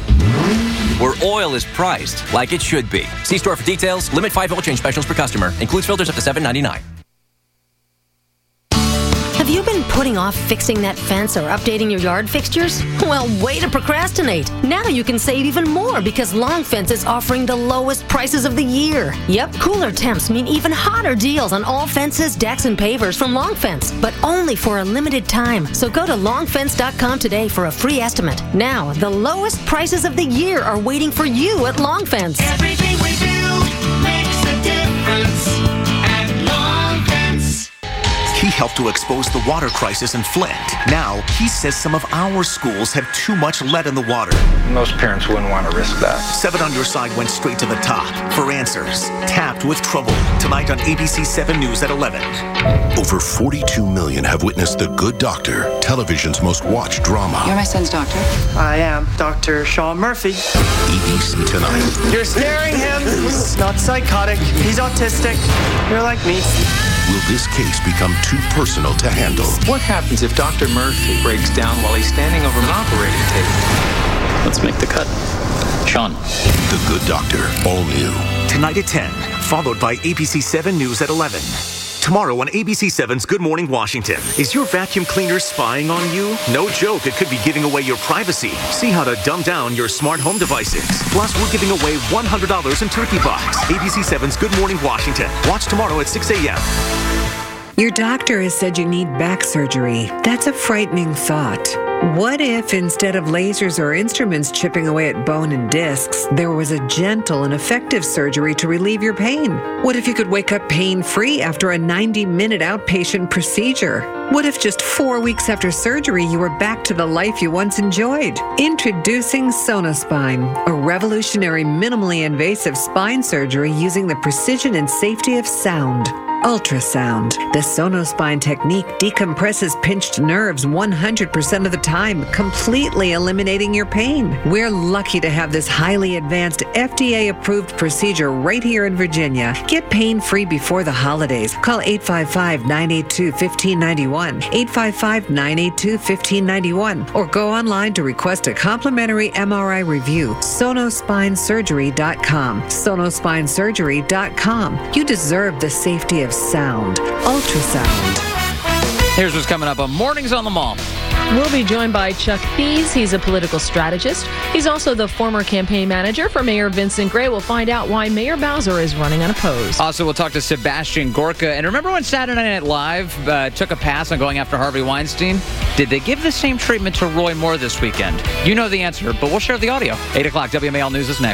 where oil is priced like it should be. See store for details. Limit five oil change specials per customer. Includes filters up to seven ninety-nine. Have you been putting off fixing that fence or updating your yard fixtures? Well, way to procrastinate. Now you can save even more because Long Fence is offering the lowest prices of the year. Yep, cooler temps mean even hotter deals on all fences, decks, and pavers from Long Fence, but only for a limited time. So go to long fence dot com today for a free estimate. Now, the lowest prices of the year are waiting for you at Long Fence. Everything we do makes a difference. He helped to expose the water crisis in Flint. Now, he says some of our schools have too much lead in the water. Most parents wouldn't want to risk that. Seven on Your Side went straight to the top for answers. Tapped with Trouble, tonight on A B C seven News at eleven. Over forty-two million have witnessed The Good Doctor, television's most watched drama. You're my son's doctor? I am Doctor Sean Murphy. A B C tonight. You're scaring him. He's not psychotic. He's autistic. You're like me. Will this case become too personal to handle? What happens if Doctor Murphy breaks down while he's standing over an operating table? Let's make the cut. Sean. The Good Doctor, all new. Tonight at ten, followed by A B C seven News at eleven. Tomorrow on A B C seven's Good Morning Washington. Is your vacuum cleaner spying on you? No joke, it could be giving away your privacy. See how to dumb down your smart home devices. Plus, we're giving away one hundred dollars in Turkey Bucks. A B C seven's Good Morning Washington. Watch tomorrow at six a.m. Your doctor has said you need back surgery. That's a frightening thought. What if instead of lasers or instruments chipping away at bone and discs, there was a gentle and effective surgery to relieve your pain? What if you could wake up pain-free after a ninety-minute outpatient procedure? What if just four weeks after surgery, you were back to the life you once enjoyed? Introducing Sonospine, a revolutionary minimally invasive spine surgery using the precision and safety of sound. ultrasound. The Sonospine technique decompresses pinched nerves one hundred percent of the time, completely eliminating your pain. We're lucky to have this highly advanced F D A-approved procedure right here in Virginia. Get pain-free before the holidays. Call eight five five, nine eight two, one five nine one, eight five five, nine eight two, one five nine one, or go online to request a complimentary M R I review. sonospine surgery dot com. sonospine surgery dot com. You deserve the safety of sound. Ultrasound. Here's what's coming up on Mornings on the Mall. We'll be joined by Chuck Thies. He's a political strategist. He's also the former campaign manager for Mayor Vincent Gray. We'll find out why Mayor Bowser is running unopposed. Also, we'll talk to Sebastian Gorka. And remember when Saturday Night Live uh, took a pass on going after Harvey Weinstein? Did they give the same treatment to Roy Moore this weekend? You know the answer, but we'll share the audio. eight o'clock W M A L News is next.